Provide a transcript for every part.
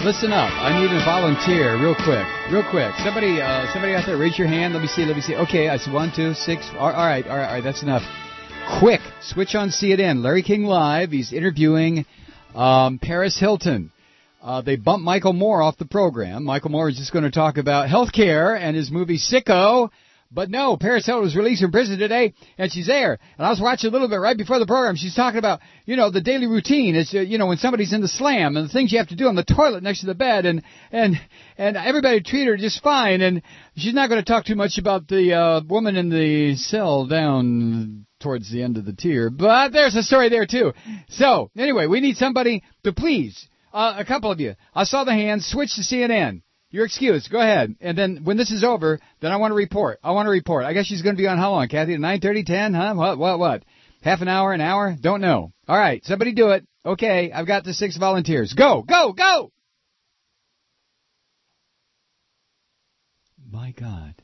Listen up. I need a volunteer real quick. Real quick. Somebody out there, raise your hand. Let me see. Okay, I said 1, 2, 6. All right. That's enough. Quick. Switch on CNN. Larry King Live. He's interviewing Paris Hilton. They bumped Michael Moore off the program. Michael Moore is just going to talk about healthcare and his movie Sicko. But no, Paris Hilton was released from prison today, and she's there. And I was watching a little bit right before the program. She's talking about, the daily routine. It's, when somebody's in the slam and the things you have to do on the toilet next to the bed. And everybody treated her just fine. And she's not going to talk too much about the woman in the cell down towards the end of the tier. But there's a story there, too. So, anyway, we need somebody to please, a couple of you. I saw the hands. Switch to CNN. Your excuse. Go ahead. And then when this is over, then I want to report. I guess she's going to be on how long, Kathy? 9:30, 10, huh? What? Half an hour, an hour? Don't know. All right. Somebody do it. Okay. I've got the 6 volunteers. Go. My God.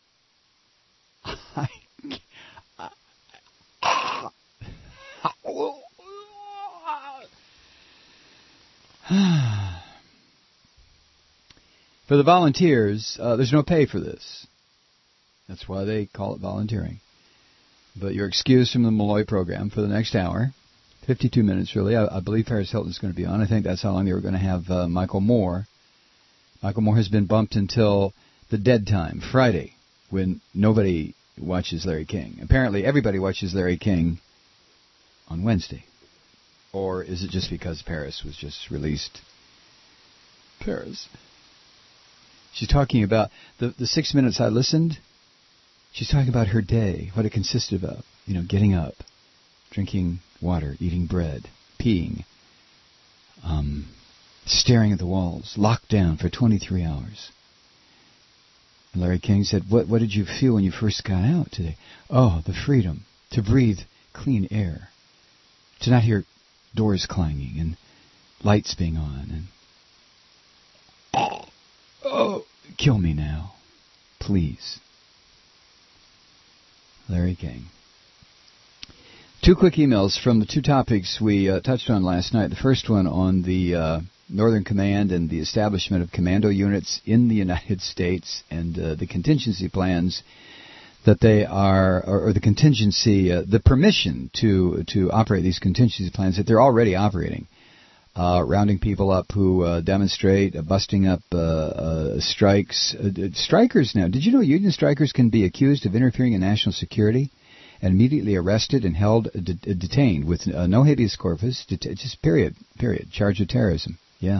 For the volunteers, there's no pay for this. That's why they call it volunteering. But you're excused from the Malloy program for the next hour. 52 minutes, really. I believe Paris Hilton's going to be on. I think that's how long they were going to have Michael Moore. Michael Moore has been bumped until the dead time, Friday, when nobody watches Larry King. Apparently, everybody watches Larry King on Wednesday. Or is it just because Paris was just released? Paris. She's talking about, the 6 minutes I listened, she's talking about her day, what it consisted of. Getting up, drinking water, eating bread, peeing, staring at the walls, locked down for 23 hours. And Larry King said, what did you feel when you first got out today? Oh, the freedom to breathe clean air, to not hear doors clanging and lights being on and... Oh, kill me now, please. Larry King. 2 quick emails from the 2 topics we touched on last night. The first one on the Northern Command and the establishment of commando units in the United States and the contingency plans that they are, or the contingency, the permission to operate these contingency plans that they're already operating. Rounding people up who demonstrate, busting up strikes. Strikers now. Did you know union strikers can be accused of interfering in national security and immediately arrested and held detained with no habeas corpus, just period, charge of terrorism. Yeah.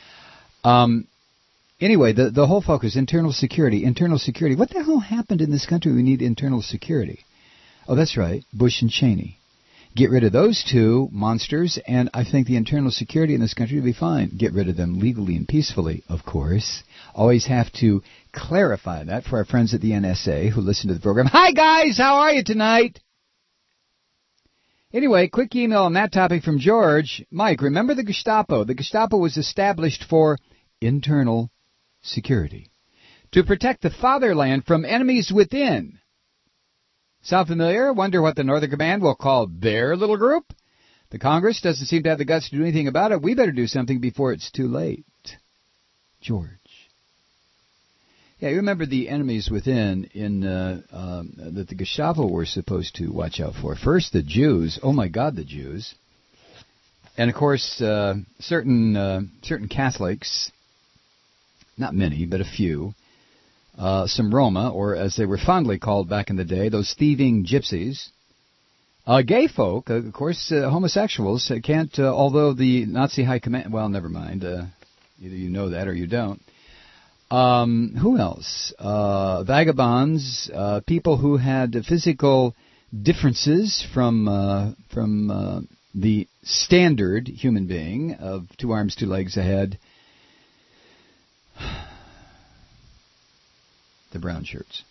Anyway, the whole focus, internal security. What the hell happened in this country? We need internal security. Oh, that's right, Bush and Cheney. Get rid of those 2 monsters, and I think the internal security in this country will be fine. Get rid of them legally and peacefully, of course. Always have to clarify that for our friends at the NSA who listen to the program. Hi, guys! How are you tonight? Anyway, quick email on that topic from George. Mike, remember the Gestapo? The Gestapo was established for internal security, to protect the fatherland from enemies within. Sound familiar? Wonder what the Northern Command will call their little group? The Congress doesn't seem to have the guts to do anything about it. We better do something before it's too late. George. Yeah, you remember the enemies within that the Gestapo were supposed to watch out for. First, the Jews. Oh, my God, the Jews. And, of course, certain Catholics, not many, but a few. Some Roma, or as they were fondly called back in the day, those thieving gypsies. Gay folk, of course, homosexuals can't, although the Nazi high command, well, never mind, either you know that or you don't. Who else? Vagabonds, people who had physical differences from the standard human being of 2 arms, 2 legs, a head. The brown shirts.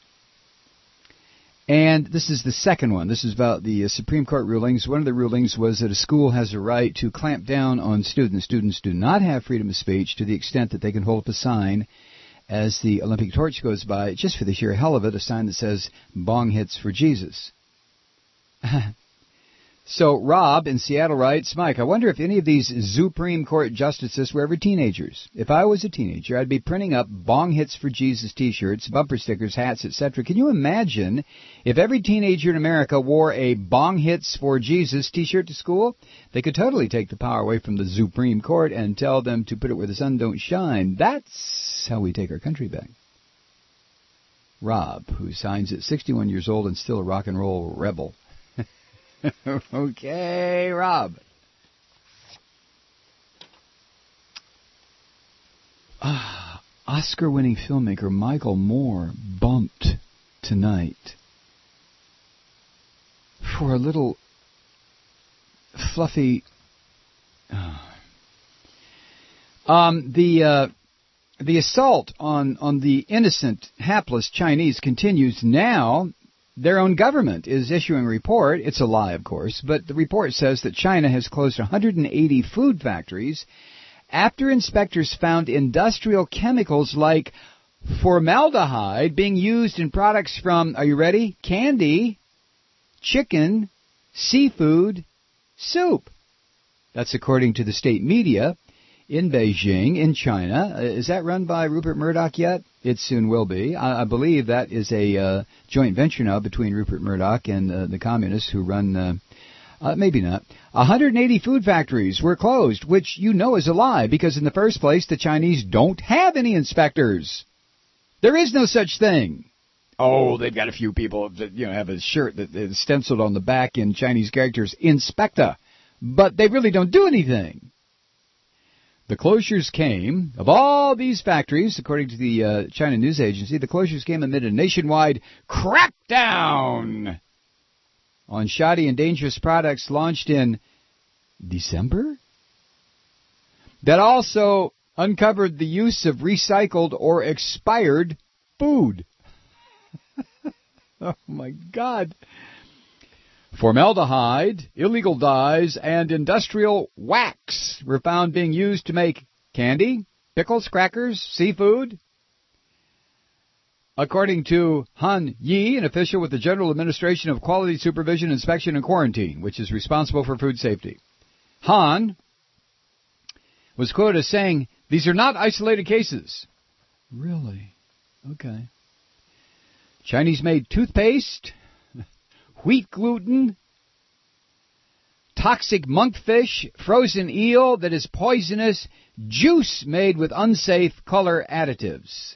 And this is the second one. This is about the Supreme Court rulings. One of the rulings was that a school has a right to clamp down on students. Students do not have freedom of speech to the extent that they can hold up a sign as the Olympic torch goes by, just for the sheer hell of it, a sign that says, "Bong hits for Jesus." So Rob in Seattle writes, Mike, I wonder if any of these Supreme Court justices were ever teenagers. If I was a teenager, I'd be printing up Bong Hits for Jesus t-shirts, bumper stickers, hats, etc. Can you imagine if every teenager in America wore a Bong Hits for Jesus t-shirt to school? They could totally take the power away from the Supreme Court and tell them to put it where the sun don't shine. That's how we take our country back. Rob, who signs at 61 years old and still a rock and roll rebel. Okay, Rob. Oscar-winning filmmaker Michael Moore bumped tonight for a little fluffy... The assault on the innocent, hapless Chinese continues now. Their own government is issuing a report. It's a lie, of course, but the report says that China has closed 180 food factories after inspectors found industrial chemicals like formaldehyde being used in products from, are you ready? Candy, chicken, seafood, soup. That's according to the state media in Beijing, in China. Is that run by Rupert Murdoch yet? It soon will be. I believe that is a joint venture now between Rupert Murdoch and the communists who run, maybe not. 180 food factories were closed, which you know is a lie, because in the first place, the Chinese don't have any inspectors. There is no such thing. Oh, they've got a few people that have a shirt that is stenciled on the back in Chinese characters, Inspector, but they really don't do anything. The closures came, of all these factories, according to the China news agency, the closures came amid a nationwide crackdown on shoddy and dangerous products launched in December that also uncovered the use of recycled or expired food. Oh, my God. Formaldehyde, illegal dyes, and industrial wax were found being used to make candy, pickles, crackers, seafood. According to Han Yi, an official with the General Administration of Quality Supervision, Inspection, and Quarantine, which is responsible for food safety. Han was quoted as saying, "These are not isolated cases." Really? Okay. Chinese-made toothpaste, wheat gluten, toxic monkfish, frozen eel that is poisonous, juice made with unsafe color additives.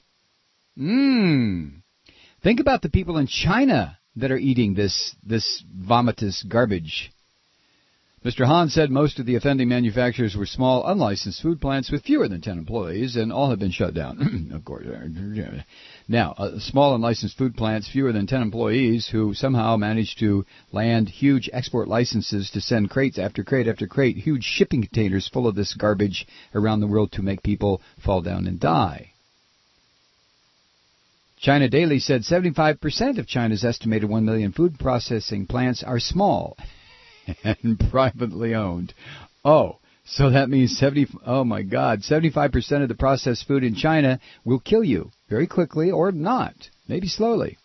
Think about the people in China that are eating this vomitous garbage. Mr. Han said most of the offending manufacturers were small, unlicensed food plants with fewer than 10 employees, and all have been shut down. Of course. Now, small unlicensed food plants, fewer than 10 employees, who somehow managed to land huge export licenses to send crates after crate after crate, huge shipping containers full of this garbage around the world to make people fall down and die. China Daily said 75% of China's estimated 1 million food processing plants are small and privately owned. Oh, so that means 75% of the processed food in China will kill you very quickly or not, maybe slowly.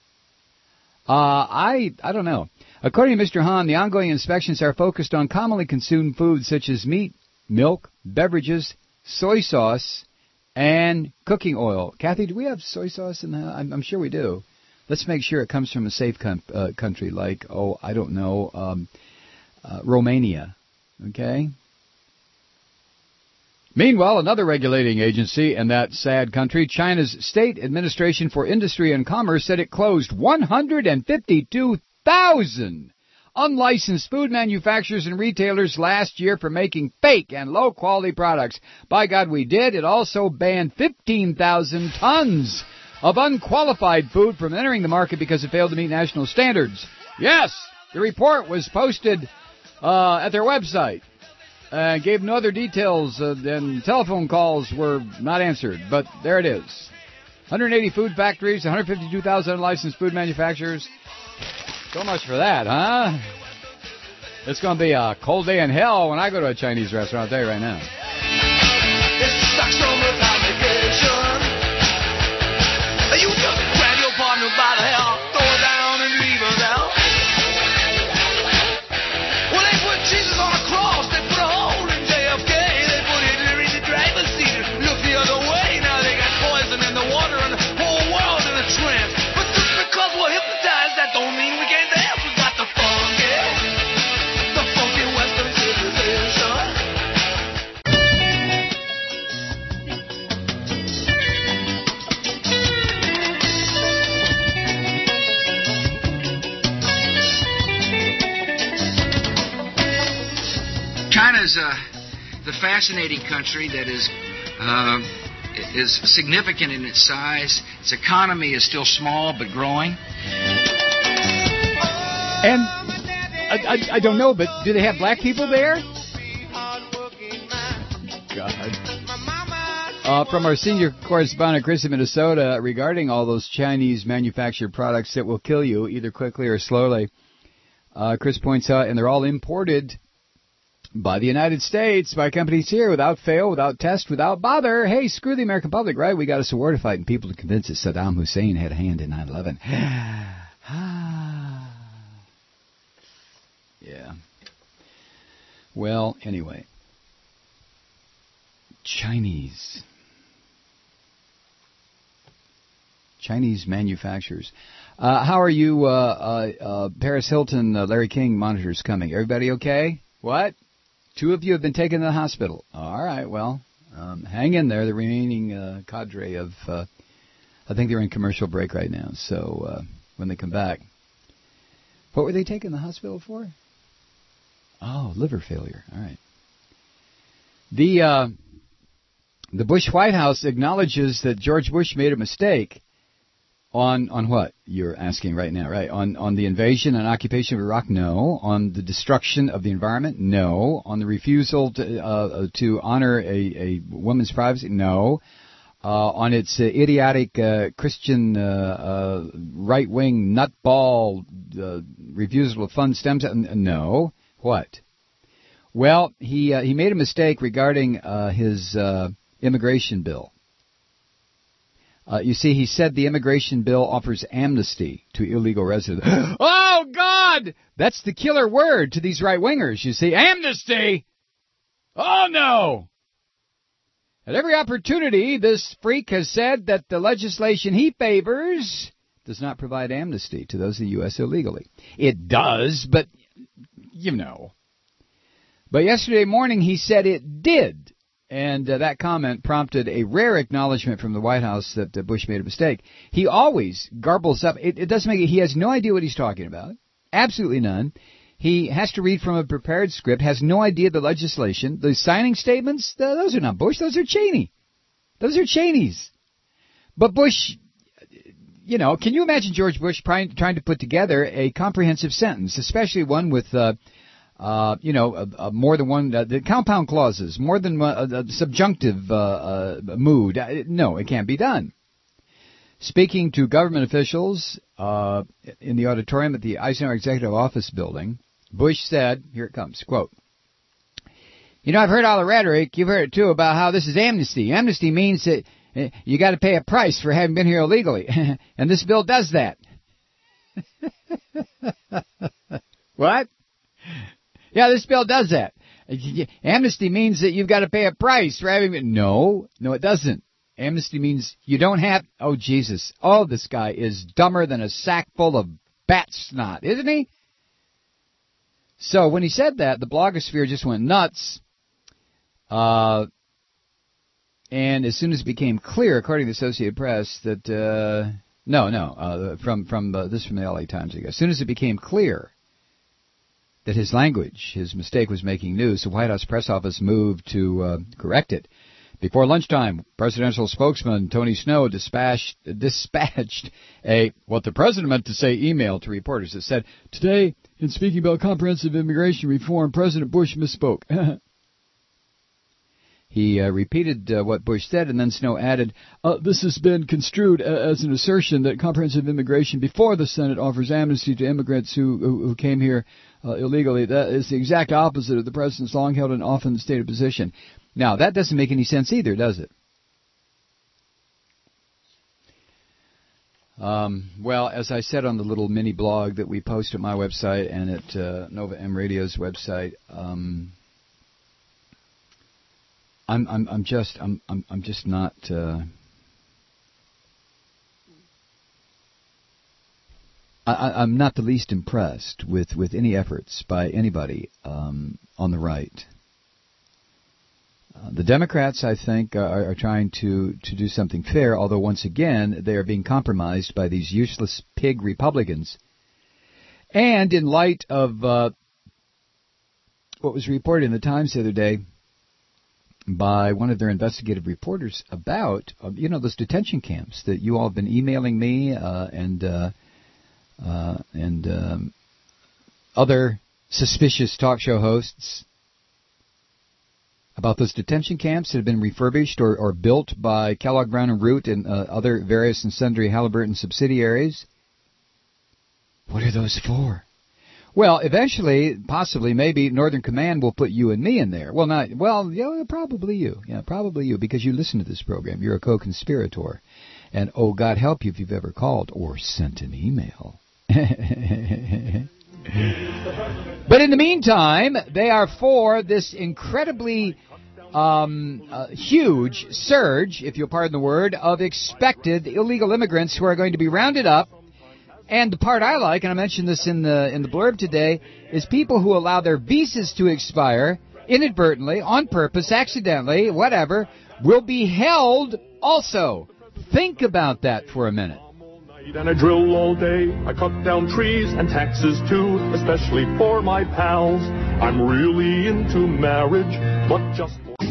I don't know. According to Mr. Han, the ongoing inspections are focused on commonly consumed foods such as meat, milk, beverages, soy sauce, and cooking oil. Kathy, do we have soy sauce in the house? I'm sure we do. Let's make sure it comes from a safe country like, Romania. Okay? Meanwhile, another regulating agency in that sad country, China's State Administration for Industry and Commerce, said it closed 152,000 unlicensed food manufacturers and retailers last year for making fake and low-quality products. By God, we did. It also banned 15,000 tons of unqualified food from entering the market because it failed to meet national standards. Yes, the report was posted at their website. Gave no other details, and telephone calls were not answered, but there it is. 180 food factories, 152,000 unlicensed food manufacturers. So much for that, huh? It's going to be a cold day in hell when I go to a Chinese restaurant, I'll tell you right now. You just grab your partner by the hair, throw her down and leave her is the fascinating country that is significant in its size. Its economy is still small but growing. And I don't know, but do they have black people there? God. From our senior correspondent, Chris in Minnesota, regarding all those Chinese manufactured products that will kill you either quickly or slowly, Chris points out, and they're all imported by the United States, by companies here, without fail, without test, without bother. Hey, screw the American public, right? We got us a war to fight and people to convince that Saddam Hussein had a hand in 9/11. Yeah. Well, anyway. Chinese manufacturers. How are you, Paris Hilton, Larry King monitors coming? Everybody okay? What? 2 of you have been taken to the hospital. All right, well, hang in there. The remaining cadre of, I think they're in commercial break right now. So when they come back, what were they taken to the hospital for? Oh, liver failure. All right. The Bush White House acknowledges that George Bush made a mistake on what? You're asking right now, right? On the invasion and occupation of Iraq? No. On the destruction of the environment? No. On the refusal to honor a woman's privacy? No. On its idiotic Christian right-wing nutball refusal to fund stem cells? No. What? Well, he made a mistake regarding his immigration bill. You see, he said the immigration bill offers amnesty to illegal residents. Oh, God! That's the killer word to these right-wingers, you see. Amnesty! Oh, no! At every opportunity, this freak has said that the legislation he favors does not provide amnesty to those in the U.S. illegally. It does, but, you know. But yesterday morning, he said it did. And that comment prompted a rare acknowledgement from the White House that Bush made a mistake. He always garbles up. It doesn't make it. He has no idea what he's talking about. Absolutely none. He has to read from a prepared script, has no idea the legislation. The signing statements, those are not Bush. Those are Cheney. Those are Cheney's. But Bush, you know, can you imagine George Bush trying to put together a comprehensive sentence, especially one with more than one, the compound clauses, more than one subjunctive mood. No, it can't be done. Speaking to government officials in the auditorium at the Eisenhower Executive Office building, Bush said, here it comes, quote, "You know, I've heard all the rhetoric, you've heard it too, about how this is amnesty. Amnesty means that you got to pay a price for having been here illegally, and this bill does that." What? Yeah, this bill does that. Amnesty means that you've got to pay a price for having been... No, it doesn't. Amnesty means you don't have... Oh, Jesus. Oh, this guy is dumber than a sack full of bat snot, isn't he? So when he said that, the blogosphere just went nuts. And as soon as it became clear, according to the Associated Press, that... this from the LA Times, I guess. As soon as it became clear that his language, his mistake, was making news, the White House press office moved to correct it. Before lunchtime, presidential spokesman Tony Snow dispatched a, what the president meant to say, email to reporters that said, "Today, in speaking about comprehensive immigration reform, President Bush misspoke." He repeated what Bush said, and then Snow added, "This has been construed as an assertion that comprehensive immigration before the Senate offers amnesty to immigrants who came here illegally. That is the exact opposite of the president's long-held and often stated position." Now, that doesn't make any sense either, does it? Well, as I said on the little mini blog that we post at my website and at Nova M Radio's website, I'm just not. I'm not the least impressed with any efforts by anybody on the right. The Democrats, I think, are trying to do something fair, although once again they are being compromised by these useless pig Republicans. And in light of what was reported in the Times the other day by one of their investigative reporters about, those detention camps that you all have been emailing me and other suspicious talk show hosts about those detention camps that have been refurbished or built by Kellogg Brown and Root and other various and sundry Halliburton subsidiaries. What are those for? Well, eventually, possibly, maybe Northern Command will put you and me in there. Probably you. Yeah, probably you, because you listen to this program. You're a co-conspirator. And, oh, God help you if you've ever called or sent an email. But in the meantime, they are for this incredibly huge surge, if you'll pardon the word, of expected illegal immigrants who are going to be rounded up. And the part I like, and I mentioned this in the blurb today, is people who allow their visas to expire inadvertently, on purpose, accidentally, whatever, will be held also. Think about that for a minute. And I drill all day, I cut down trees and taxes too, especially for my pals. I'm really into marriage, but just...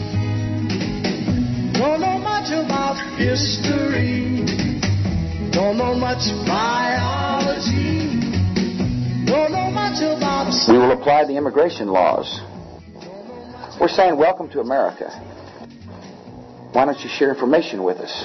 Don't know much about history, don't know much biology, don't know much about... We will apply the immigration laws. We're saying welcome to America. Why don't you share information with us?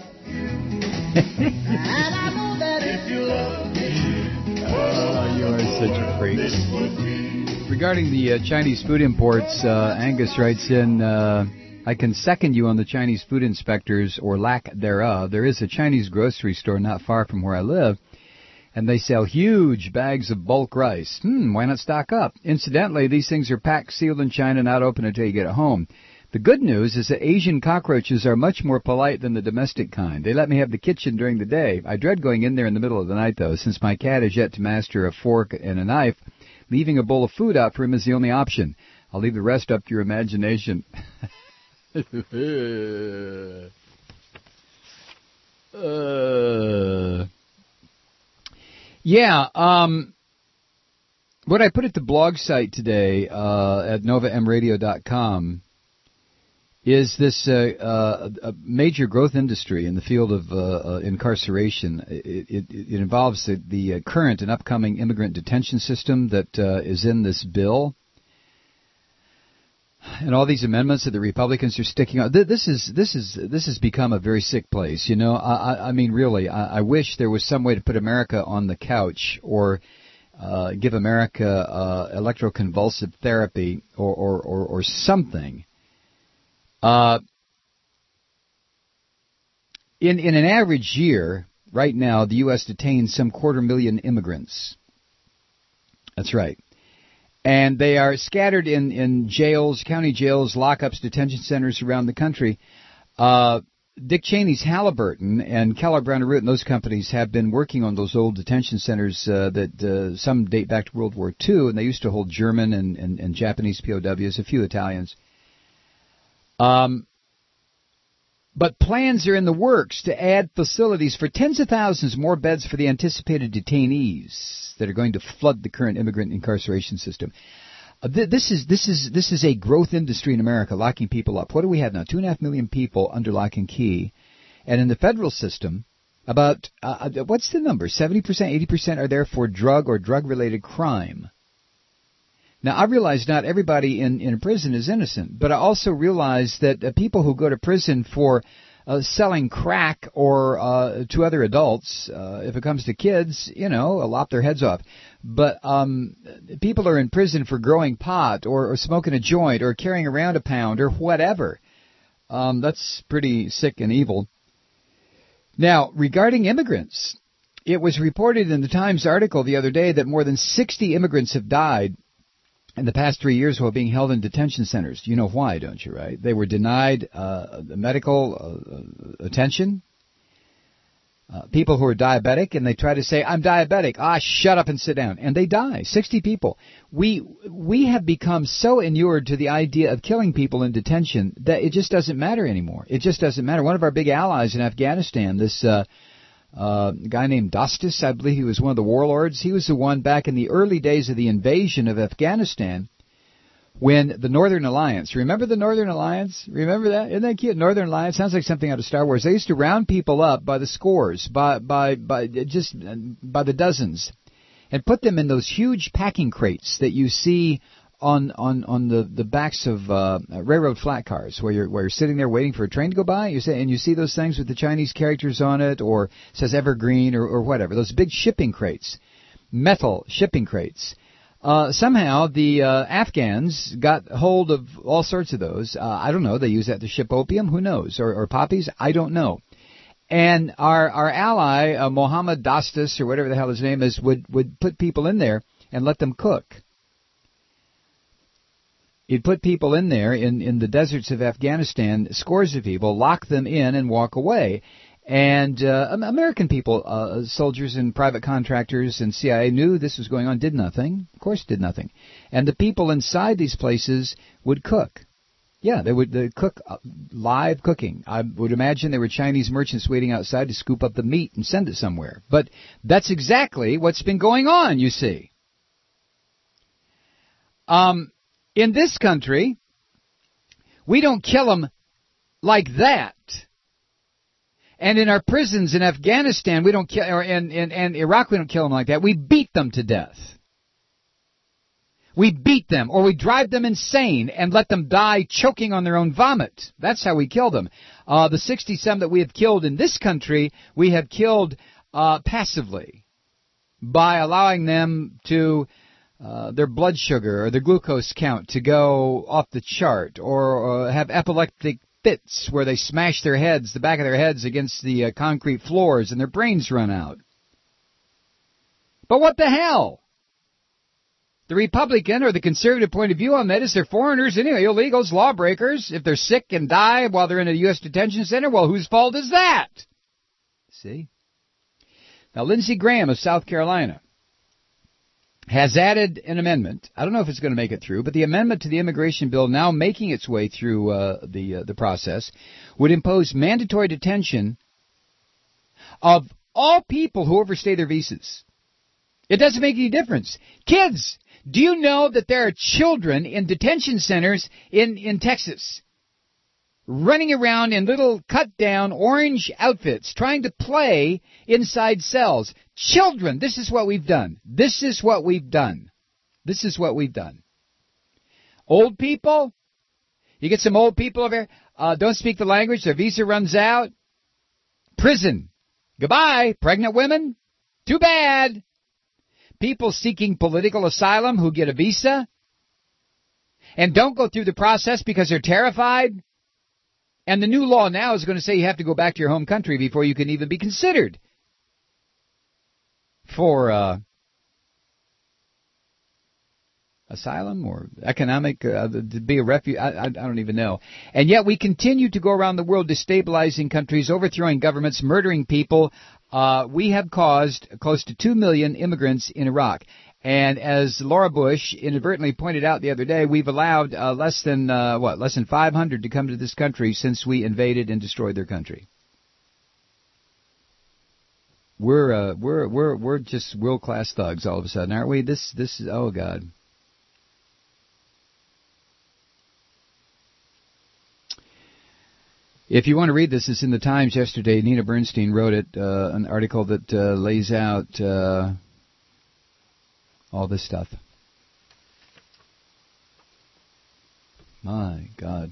And I know that if you love me, oh, you are such a freak. Regarding the Chinese food imports, Angus writes in, I can second you on the Chinese food inspectors or lack thereof. There is a Chinese grocery store not far from where I live, and they sell huge bags of bulk rice. Why not stock up? Incidentally, these things are packed, sealed in China, not open until you get it home. The good news is that Asian cockroaches are much more polite than the domestic kind. They let me have the kitchen during the day. I dread going in there in the middle of the night, though, since my cat has yet to master a fork and a knife. Leaving a bowl of food out for him is the only option. I'll leave the rest up to your imagination. What I put at the blog site today at novamradio.com is this a major growth industry in the field of incarceration. It involves the current and upcoming immigrant detention system that is in this bill, and all these amendments that the Republicans are sticking on. This has become a very sick place. You know, I mean, really, I wish there was some way to put America on the couch or give America electroconvulsive therapy or something. In an average year, right now, the U.S. detains some 250,000 immigrants. That's right. And they are scattered in jails, county jails, lockups, detention centers around the country. Dick Cheney's Halliburton and Kellogg Brown and Root and those companies have been working on those old detention centers that some date back to World War II, and they used to hold German and Japanese POWs, a few Italians. But plans are in the works to add facilities for tens of thousands more beds for the anticipated detainees that are going to flood the current immigrant incarceration system. This is a growth industry in America, locking people up. What do we have now? 2.5 million people under lock and key. And in the federal system, about, what's the number? 70%, 80% are there for drug or drug-related crime. Now, I realize not everybody in prison is innocent, but I also realize that people who go to prison for selling crack or to other adults, if it comes to kids, lop their heads off. But people are in prison for growing pot or smoking a joint or carrying around a pound or whatever. That's pretty sick and evil. Now, regarding immigrants, it was reported in the Times article the other day that more than 60 immigrants have died in the past 3 years while being held in detention centers. You know why, don't you, right? They were denied medical attention. People who are diabetic, and they try to say, I'm diabetic. Shut up and sit down. And they die. 60 people. We have become so inured to the idea of killing people in detention that it just doesn't matter anymore. It just doesn't matter. One of our big allies in Afghanistan, this guy named Dostis, I believe he was one of the warlords. He was the one back in the early days of the invasion of Afghanistan when the Northern Alliance, remember the Northern Alliance? Remember that? Isn't that cute? Northern Alliance sounds like something out of Star Wars. They used to round people up by the scores, by the dozens, and put them in those huge packing crates that you see on the backs of railroad flat cars, where you're sitting there waiting for a train to go by. You see those things with the Chinese characters on it, or it says Evergreen or whatever. Those big shipping crates, metal shipping crates. Somehow the Afghans got hold of all sorts of those. I don't know. They use that to ship opium. Who knows? Or poppies? I don't know. And our ally, Mohammed Dastas, or whatever the hell his name is, would put people in there and let them cook. He'd put people in there in the deserts of Afghanistan, scores of people, lock them in and walk away. And American people, soldiers and private contractors and CIA knew this was going on, did nothing. Of course did nothing. And the people inside these places would cook. Yeah, they'd cook, live cooking. I would imagine there were Chinese merchants waiting outside to scoop up the meat and send it somewhere. But that's exactly what's been going on, you see. In this country, we don't kill them like that. And in our prisons in Afghanistan, we don't kill, or in Iraq, we don't kill them like that. We beat them to death. We beat them, or we drive them insane and let them die choking on their own vomit. That's how we kill them. The 60-some that we have killed in this country, we have killed passively by allowing them to their blood sugar or their glucose count to go off the chart, or have epileptic fits where they smash their heads, the back of their heads, against the concrete floors and their brains run out. But what the hell? The Republican or the conservative point of view on that is they're foreigners anyway, illegals, lawbreakers. If they're sick and die while they're in a U.S. detention center, well, whose fault is that? See? Now, Lindsey Graham of South Carolina has added an amendment. I don't know if it's going to make it through, but the amendment to the immigration bill now making its way through the process would impose mandatory detention of all people who overstay their visas. It doesn't make any difference. Kids, do you know that there are children in detention centers in Texas running around in little cut-down orange outfits trying to play inside cells? Children, this is what we've done. This is what we've done. This is what we've done. Old people, you get some old people over here, don't speak the language, their visa runs out. Prison. Goodbye. Pregnant women, too bad. People seeking political asylum who get a visa and don't go through the process because they're terrified. And the new law now is going to say you have to go back to your home country before you can even be considered for asylum or economic, to be a refugee. I don't even know. And yet we continue to go around the world destabilizing countries, overthrowing governments, murdering people. We have caused close to 2 million immigrants in Iraq. And as Laura Bush inadvertently pointed out the other day, we've allowed less than 500 to come to this country since we invaded and destroyed their country. We're just world-class thugs all of a sudden, aren't we? This is, oh God. If you want to read this, it's in the Times yesterday. Nina Bernstein wrote it, an article that lays out all this stuff. My God.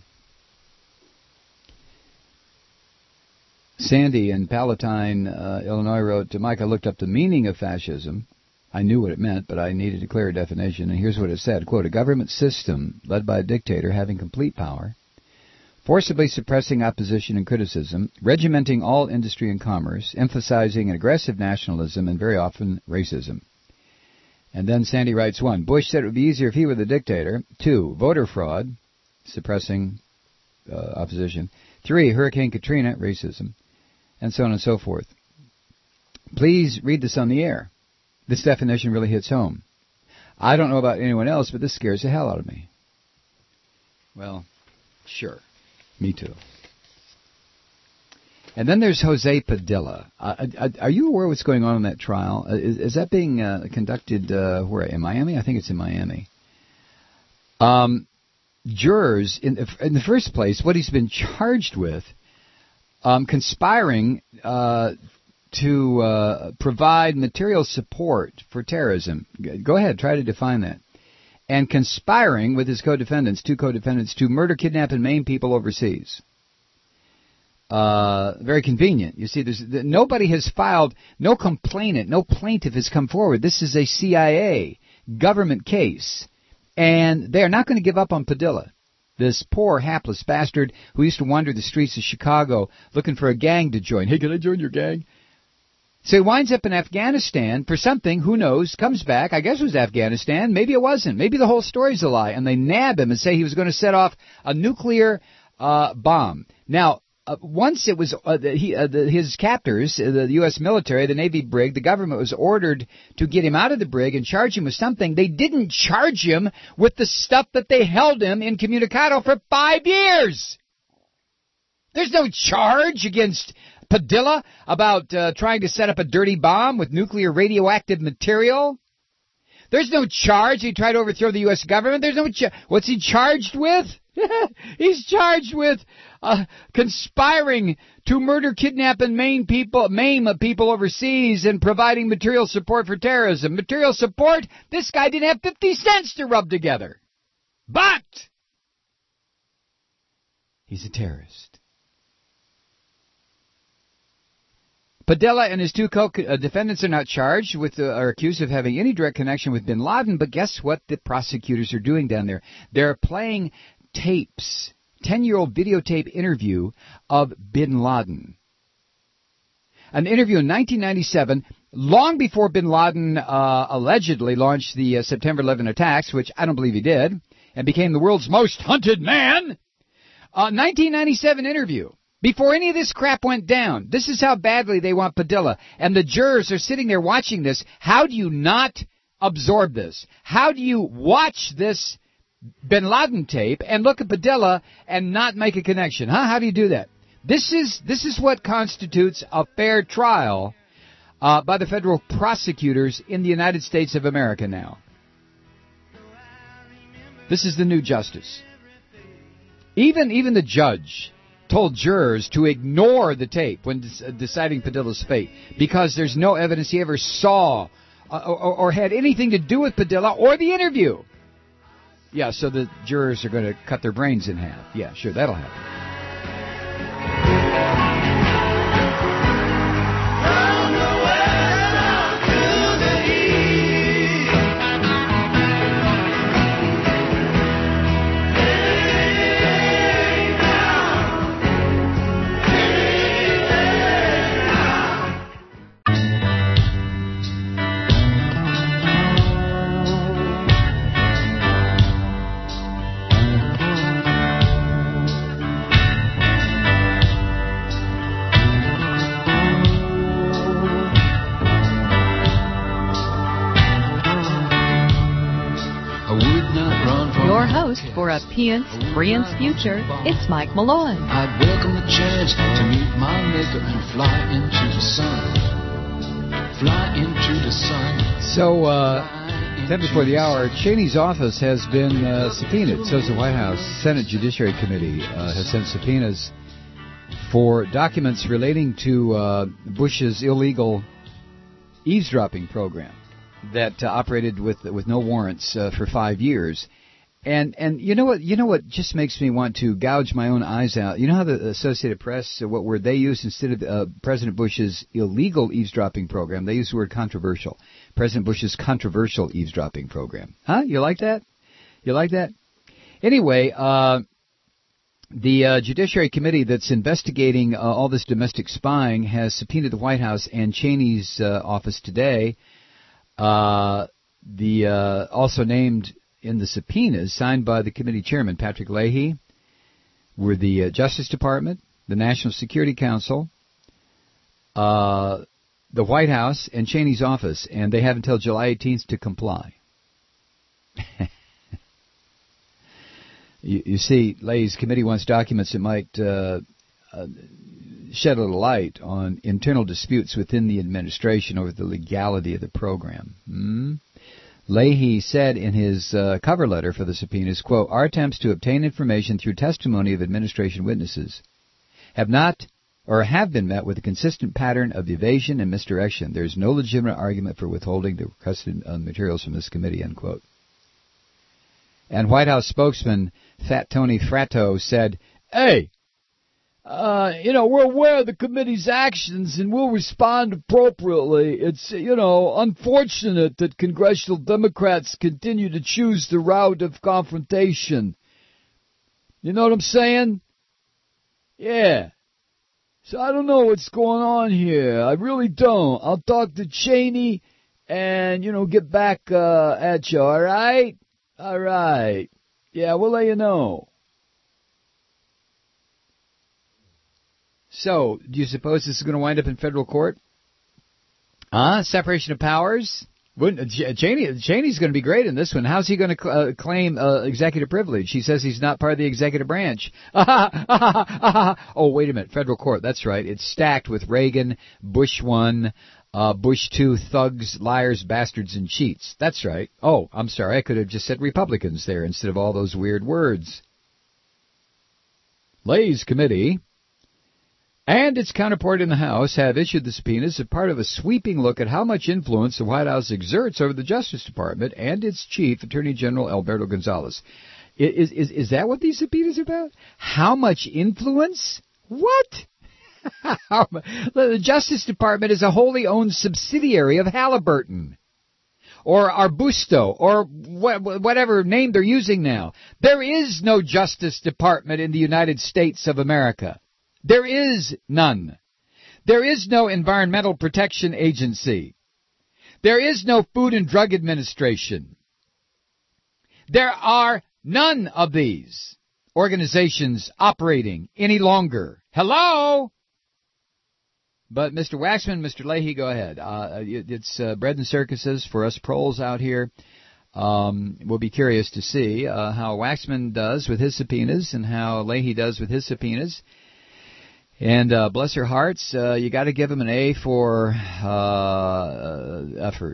Sandy in Palatine, Illinois wrote, Mike, I looked up the meaning of fascism. I knew what it meant, but I needed a clearer definition. And here's what it said, quote, a government system led by a dictator having complete power, forcibly suppressing opposition and criticism, regimenting all industry and commerce, emphasizing an aggressive nationalism and very often racism. And then Sandy writes, 1, Bush said it would be easier if he were the dictator. 2, voter fraud, suppressing opposition. 3, Hurricane Katrina, racism, and so on and so forth. Please read this on the air. This definition really hits home. I don't know about anyone else, but this scares the hell out of me. Well, sure. Me too. And then there's Jose Padilla. Are you aware of what's going on in that trial? Is that being conducted where, in Miami? I think it's in Miami. jurors, in the first place, what he's been charged with, conspiring to provide material support for terrorism. Go ahead, try to define that. And conspiring with his co-defendants, two co-defendants, to murder, kidnap, and maim people overseas. Very convenient. You see, nobody has filed, no complainant, no plaintiff has come forward. This is a CIA government case. And they are not going to give up on Padilla, this poor, hapless bastard who used to wander the streets of Chicago looking for a gang to join. Hey, can I join your gang? So he winds up in Afghanistan for something, who knows, comes back. I guess it was Afghanistan. Maybe it wasn't. Maybe the whole story's a lie. And they nab him and say he was going to set off a nuclear bomb. Now, once it was his captors, the U.S. military, the Navy brig, the government was ordered to get him out of the brig and charge him with something. They didn't charge him with the stuff that they held him incommunicado for 5 years. There's no charge against Padilla about trying to set up a dirty bomb with nuclear radioactive material. There's no charge. He tried to overthrow the U.S. government. There's no what's he charged with? He's charged with conspiring to murder, kidnap, and maim people overseas and providing material support for terrorism. Material support? This guy didn't have 50 cents to rub together. But he's a terrorist. Padilla and his two co-defendants are not charged with, are accused of having any direct connection with bin Laden, but guess what the prosecutors are doing down there? They're playing tapes, 10-year-old videotape interview of bin Laden. An interview in 1997, long before bin Laden allegedly launched the September 11 attacks, which I don't believe he did, and became the world's most hunted man. 1997 interview. Before any of this crap went down. This is how badly they want Padilla. And the jurors are sitting there watching this. How do you not absorb this? How do you watch this bin Laden tape and look at Padilla and not make a connection? How do you do that? This is what constitutes a fair trial by the federal prosecutors in the United States of America now. This is the new justice. Even the judge told jurors to ignore the tape when deciding Padilla's fate because there's no evidence he ever saw or had anything to do with Padilla or the interview. Yeah, so the jurors are going to cut their brains in half. Yeah, sure, that'll happen. For a Pience Brian's future, it's Mike Malloy. I'd welcome the chance to meet my maker and fly into the sun. Fly into the sun. So, 10 before the hour, Cheney's office has been subpoenaed. So is the White House. Senate Judiciary Committee has sent subpoenas for documents relating to Bush's illegal eavesdropping program that operated with no warrants for 5 years. And you know what just makes me want to gouge my own eyes out. You know how the Associated Press, what word they use instead of President Bush's illegal eavesdropping program, they use the word controversial. President Bush's controversial eavesdropping program. Huh? You like that? You like that? Anyway, the Judiciary Committee that's investigating all this domestic spying has subpoenaed the White House and Cheney's office today. Also named in the subpoenas signed by the committee chairman, Patrick Leahy, were the Justice Department, the National Security Council, the White House, and Cheney's office, and they have until July 18th to comply. you see, Leahy's committee wants documents that might shed a little light on internal disputes within the administration over the legality of the program. Leahy said in his cover letter for the subpoenas, quote, "Our attempts to obtain information through testimony of administration witnesses have been met with a consistent pattern of evasion and misdirection. There is no legitimate argument for withholding the requested materials from this committee," end quote. And White House spokesman Fat Tony Fratto said, "Hey, we're aware of the committee's actions and we'll respond appropriately. It's, unfortunate that congressional Democrats continue to choose the route of confrontation." You know what I'm saying? Yeah. So I don't know what's going on here. I really don't. I'll talk to Cheney and, get back at you, all right? All right. Yeah, we'll let you know. So, do you suppose this is going to wind up in federal court? Separation of powers? Cheney's going to be great in this one. How's he going to claim executive privilege? He says he's not part of the executive branch. Oh, wait a minute. Federal court. That's right. It's stacked with Reagan, Bush 1, Bush 2, thugs, liars, bastards, and cheats. That's right. Oh, I'm sorry. I could have just said Republicans there instead of all those weird words. Leahy's committee and its counterpart in the House have issued the subpoenas as part of a sweeping look at how much influence the White House exerts over the Justice Department and its chief, Attorney General Alberto Gonzales. Is that what these subpoenas are about? How much influence? What? The Justice Department is a wholly owned subsidiary of Halliburton or Arbusto or whatever name they're using now. There is no Justice Department in the United States of America. There is none. There is no Environmental Protection Agency. There is no Food and Drug Administration. There are none of these organizations operating any longer. Hello? But Mr. Waxman, Mr. Leahy, go ahead. It's bread and circuses for us proles out here. We'll be curious to see how Waxman does with his subpoenas and how Leahy does with his subpoenas. And bless their hearts, you got to give them an A for effort.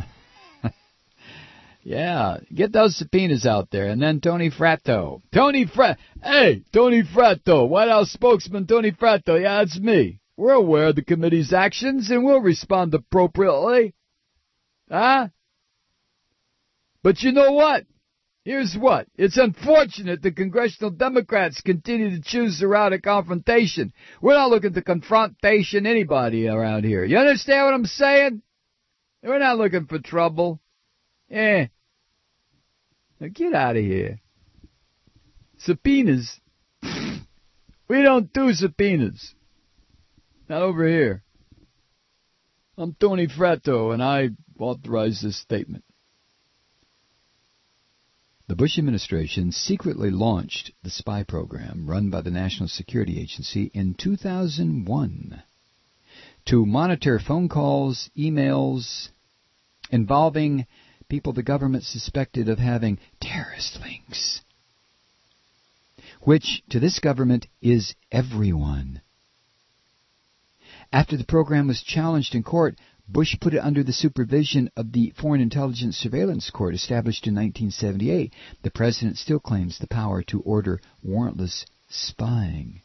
Yeah, get those subpoenas out there. And then Tony Fratto. Tony Fratto, White House spokesman Tony Fratto. Yeah, that's me. We're aware of the committee's actions and we'll respond appropriately. But you know what? Here's what. It's unfortunate the congressional Democrats continue to choose the route of confrontation. We're not looking to confrontation anybody around here. You understand what I'm saying? We're not looking for trouble. Now get out of here. Subpoenas. We don't do subpoenas. Not over here. I'm Tony Fratto, and I authorize this statement. The Bush administration secretly launched the spy program run by the National Security Agency in 2001 to monitor phone calls, emails involving people the government suspected of having terrorist links, which to this government is everyone. After the program was challenged in court, Bush put it under the supervision of the Foreign Intelligence Surveillance Court established in 1978. The president still claims the power to order warrantless spying.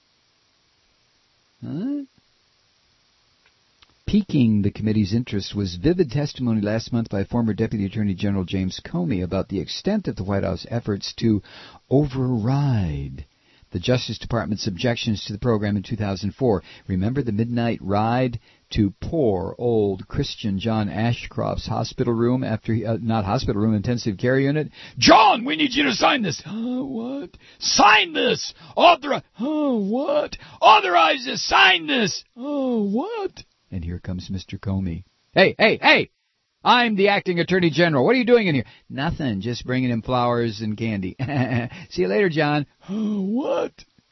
Piquing the committee's interest was vivid testimony last month by former Deputy Attorney General James Comey about the extent of the White House efforts to override the Justice Department's objections to the program in 2004. Remember the midnight ride to poor old Christian John Ashcroft's hospital room intensive care unit? John, we need you to sign this. What? Sign this. Authorize. What? Authorize this. Sign this. What? And here comes Mr. Comey. Hey. I'm the acting attorney general. What are you doing in here? Nothing. Just bringing him flowers and candy. See you later, John. What?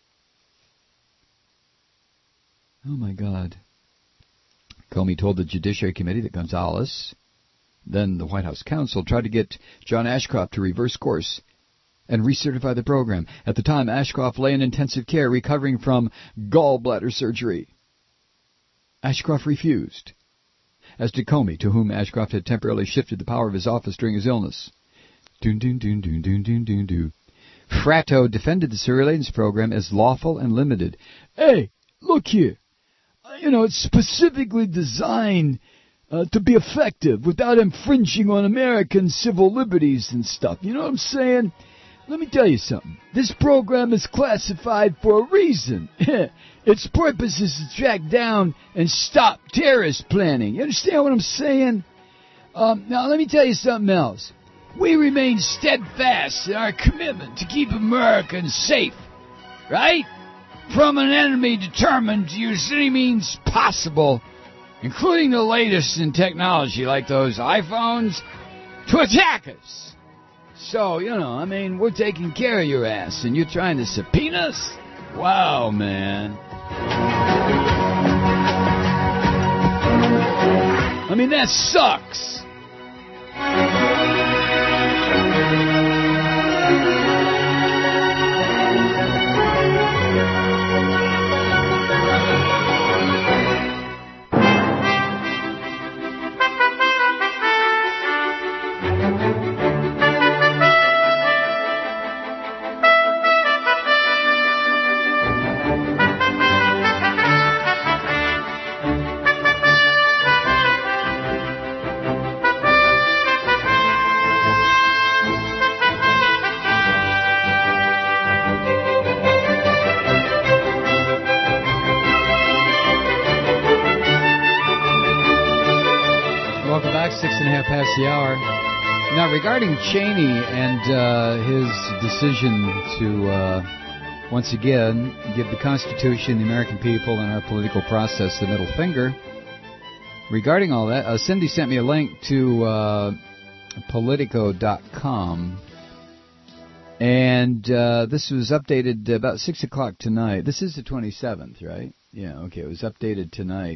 Oh, my God. Comey told the Judiciary Committee that Gonzales, then the White House counsel, tried to get John Ashcroft to reverse course and recertify the program. At the time, Ashcroft lay in intensive care recovering from gallbladder surgery. Ashcroft refused. as to Comey, to whom Ashcroft had temporarily shifted the power of his office during his illness. Doon, doon, doon, doon, doon, doon, doon, doon. Fratto defended the surveillance program as lawful and limited. Hey, look here. It's specifically designed to be effective without infringing on American civil liberties and stuff. You know what I'm saying? Let me tell you something. This program is classified for a reason. Its purpose is to track down and stop terrorist planning. You understand what I'm saying? Now, let me tell you something else. We remain steadfast in our commitment to keep Americans safe, right? From an enemy determined to use any means possible, including the latest in technology like those iPhones, to attack us. So, we're taking care of your ass, and you're trying to subpoena us? Wow, man. That sucks. The hour. Now, regarding Cheney and his decision to once again give the Constitution, the American people, and our political process the middle finger, regarding all that, Cindy sent me a link to Politico.com, and this was updated about 6 o'clock tonight. This is the 27th, right? Yeah, okay, it was updated tonight.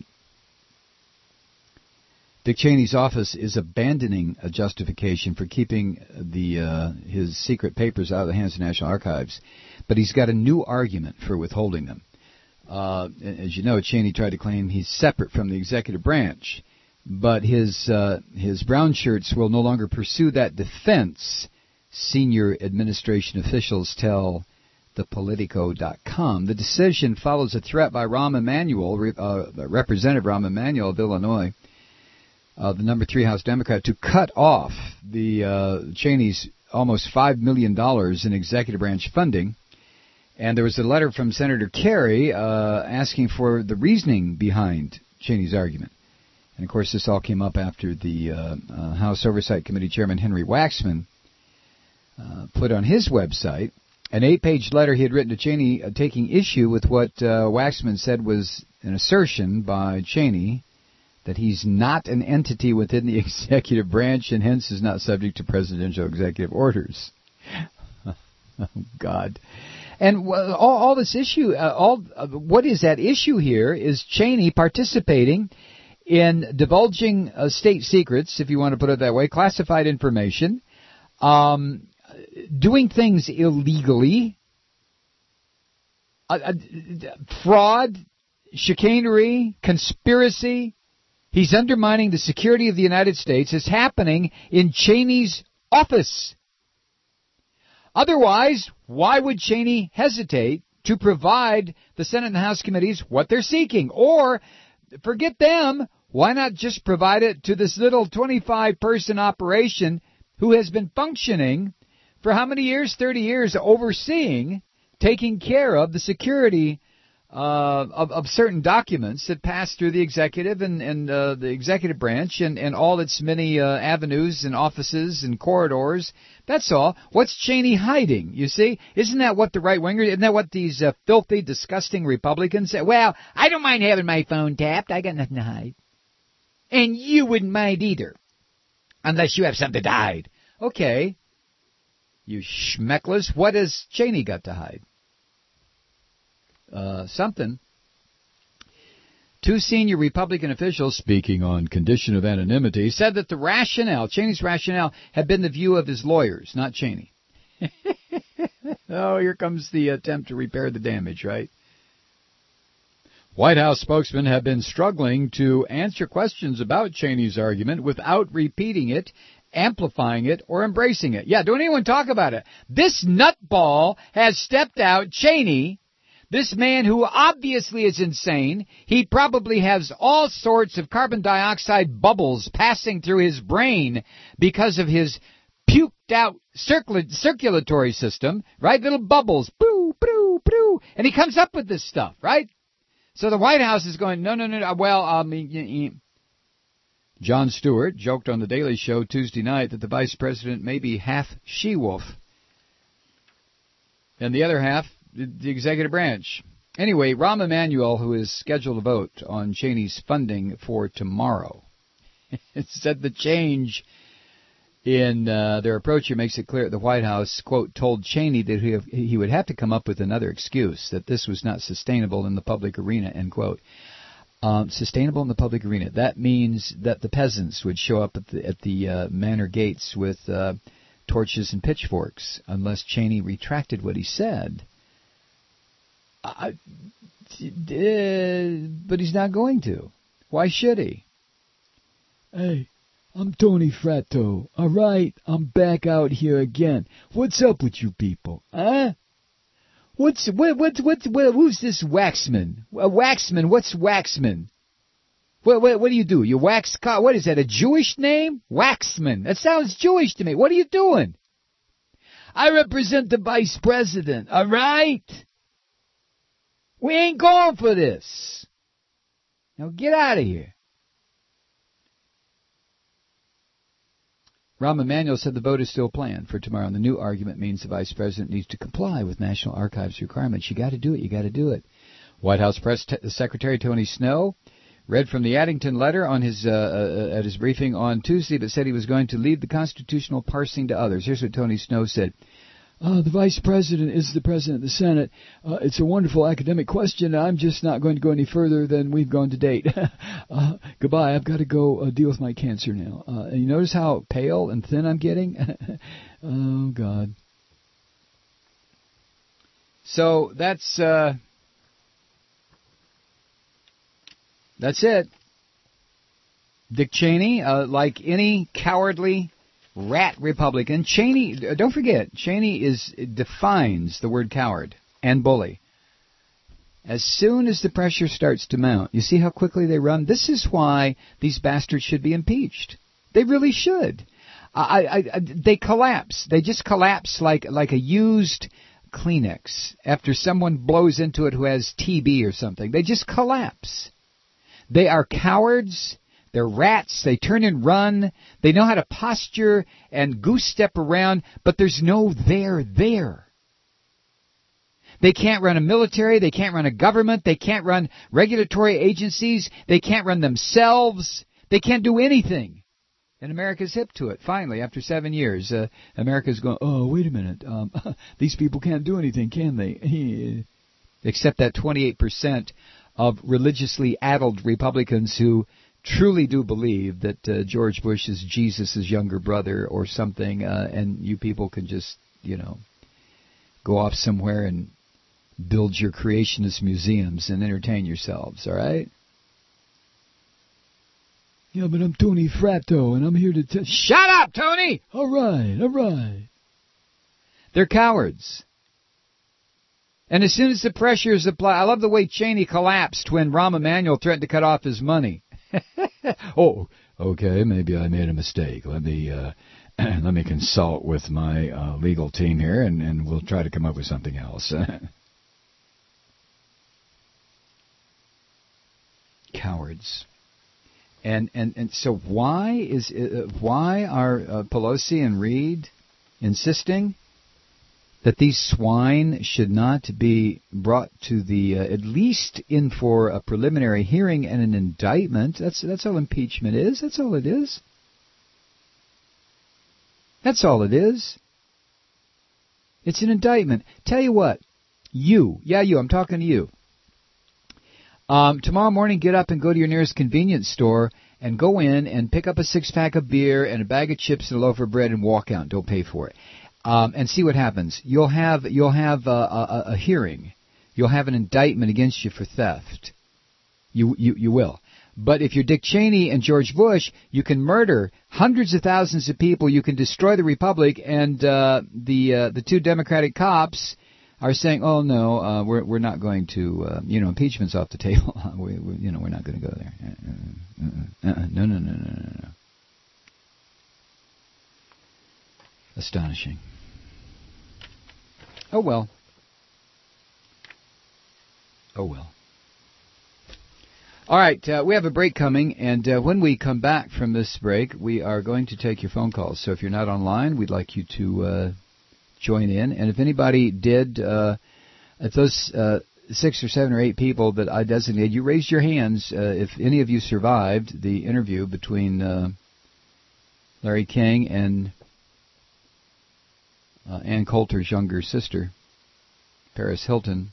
Dick Cheney's office is abandoning a justification for keeping his secret papers out of the hands of National Archives, but he's got a new argument for withholding them. As you know, Cheney tried to claim he's separate from the executive branch, but his brown shirts will no longer pursue that defense, senior administration officials tell thepolitico.com. The decision follows a threat by Rahm Emanuel, Representative Rahm Emanuel of Illinois, the number 3 House Democrat, to cut off the Cheney's almost $5 million in executive branch funding. And there was a letter from Senator Kerry asking for the reasoning behind Cheney's argument. And, of course, this all came up after the House Oversight Committee Chairman Henry Waxman put on his website an 8-page letter he had written to Cheney taking issue with what Waxman said was an assertion by Cheney that he's not an entity within the executive branch and hence is not subject to presidential executive orders. Oh, God. And all this issue, what is at issue here is Cheney participating in divulging state secrets, if you want to put it that way, classified information, doing things illegally, fraud, chicanery, conspiracy. He's undermining the security of the United States. It's happening in Cheney's office. Otherwise, why would Cheney hesitate to provide the Senate and the House committees what they're seeking? Or, forget them, why not just provide it to this little 25-person operation who has been functioning for how many years? 30 years, overseeing, taking care of the security of certain documents that pass through the executive and the executive branch and all its many avenues and offices and corridors. That's all. What's Cheney hiding, you see? Isn't that what the right-wingers, isn't that what these filthy, disgusting Republicans say? Well, I don't mind having my phone tapped. I got nothing to hide. And you wouldn't mind either, unless you have something to hide. Okay. You schmecklas, what has Cheney got to hide? Something. 2 senior Republican officials, speaking on condition of anonymity, said that the rationale, Cheney's rationale, had been the view of his lawyers, not Cheney. Oh, here comes the attempt to repair the damage, right? White House spokesmen have been struggling to answer questions about Cheney's argument without repeating it, amplifying it, or embracing it. Yeah, don't anyone talk about it. This nutball has stepped out, Cheney, this man who obviously is insane. He probably has all sorts of carbon dioxide bubbles passing through his brain because of his puked out circulatory system, right? Little bubbles, boo, boo, boo. And he comes up with this stuff, right? So the White House is going, no. Well, Jon Stewart joked on The Daily Show Tuesday night that the vice president may be half she-wolf. And the other half, the executive branch. Anyway, Rahm Emanuel, who is scheduled to vote on Cheney's funding for tomorrow, said the change in their approach here makes it clear that the White House, quote, told Cheney that he would have to come up with another excuse, that this was not sustainable in the public arena, end quote. Sustainable in the public arena. That means that the peasants would show up at the manor gates with torches and pitchforks unless Cheney retracted what he said. But he's not going to. Why should he? Hey, I'm Tony Fratto. All right, I'm back out here again. What's up with you people? Huh? Who's this Waxman? Waxman, what's Waxman? What do you do? You wax car? What is that, a Jewish name? Waxman. That sounds Jewish to me. What are you doing? I represent the vice president, all right? We ain't going for this. Now get out of here. Rahm Emanuel said the vote is still planned for tomorrow, and the new argument means the vice president needs to comply with National Archives requirements. You got to do it. You got to do it. White House Press Secretary Tony Snow read from the Addington letter on his at his briefing on Tuesday, but said he was going to leave the constitutional parsing to others. Here's what Tony Snow said. The vice president is the president of the Senate. It's a wonderful academic question. I'm just not going to go any further than we've gone to date. Goodbye. I've got to go deal with my cancer now. And you notice how pale and thin I'm getting? Oh, God. So that's it. Dick Cheney, like any cowardly rat Republican, Cheney, don't forget, Cheney defines the word coward and bully. As soon as the pressure starts to mount, you see how quickly they run? This is why these bastards should be impeached. They really should. They collapse. They just collapse like a used Kleenex after someone blows into it who has TB or something. They just collapse. They are cowards. They're rats. They turn and run. They know how to posture and goose step around, but there's no there. They can't run a military. They can't run a government. They can't run regulatory agencies. They can't run themselves. They can't do anything. And America's hip to it. Finally, after 7 years, America's going, oh, wait a minute. These people can't do anything, can they? Except that 28% of religiously addled Republicans who truly do believe that George Bush is Jesus' younger brother or something, and you people can just, go off somewhere and build your creationist museums and entertain yourselves, all right? Yeah, but I'm Tony Fratto, and I'm here to Shut up, Tony! All right. They're cowards. And as soon as the pressure is applied, I love the way Cheney collapsed when Rahm Emanuel threatened to cut off his money. Oh, okay, maybe I made a mistake. Let me consult with my legal team here, and we'll try to come up with something else. Cowards. And so why are Pelosi and Reid insisting that these swine should not be brought to the at least in for a preliminary hearing and an indictment? That's all impeachment is. That's all it is. That's all it is. It's an indictment. Tell you what, you, I'm talking to you. Tomorrow morning, get up and go to your nearest convenience store and go in and pick up a 6-pack of beer and a bag of chips and a loaf of bread and walk out. Don't pay for it. And see what happens. You'll have a hearing. You'll have an indictment against you for theft. You will. But if you're Dick Cheney and George Bush, you can murder hundreds of thousands of people. You can destroy the republic, and the two Democratic cops are saying, "Oh no, we're not going to, impeachment's off the table. we're not going to go there. No. Astonishing. Oh well. All right, we have a break coming, and when we come back from this break, we are going to take your phone calls. So if you're not online, we'd like you to join in. And if anybody did, if those 6 or 7 or 8 people that I designated, you raised your hands. If any of you survived the interview between Larry King and Ann Coulter's younger sister, Paris Hilton,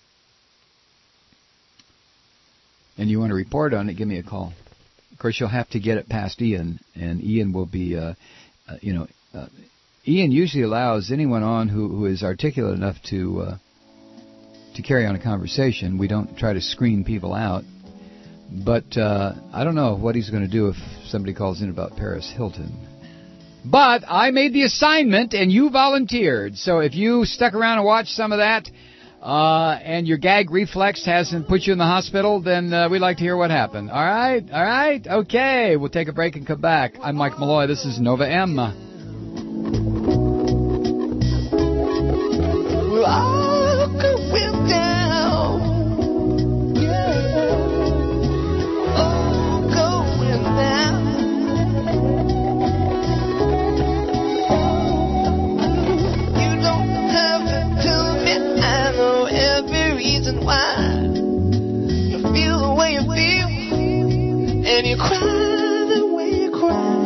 and you want to report on it, give me a call. Of course, you'll have to get it past Ian, and Ian will be, Ian usually allows anyone on who is articulate enough to carry on a conversation. We don't try to screen people out. But I don't know what he's going to do if somebody calls in about Paris Hilton. But I made the assignment, and you volunteered. So if you stuck around and watched some of that, and your gag reflex hasn't put you in the hospital, then we'd like to hear what happened. All right? Okay, we'll take a break and come back. I'm Mike Malloy. This is Nova M. We're all going down. Yeah. All going down. You don't have to tell me. I know every reason why you feel the way you feel, and you cry the way you cry.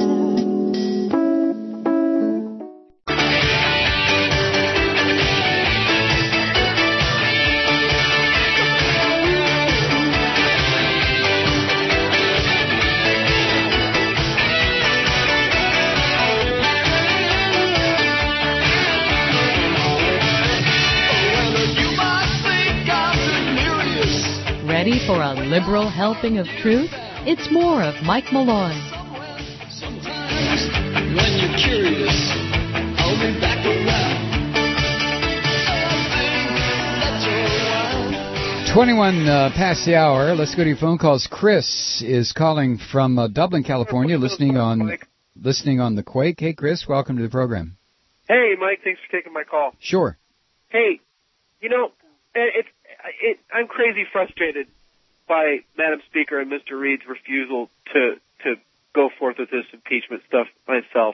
Ready for a liberal helping of truth? It's more of Mike Malloy. Sometimes when you're curious, I'll be back around. 21 past the hour. Let's go to your phone calls. Chris is calling from Dublin, California, listening on the Quake. Hey, Chris, welcome to the program. Hey, Mike, thanks for taking my call. Sure. Hey, I'm crazy frustrated by Madam Speaker and Mr. Reed's refusal to go forth with this impeachment stuff myself.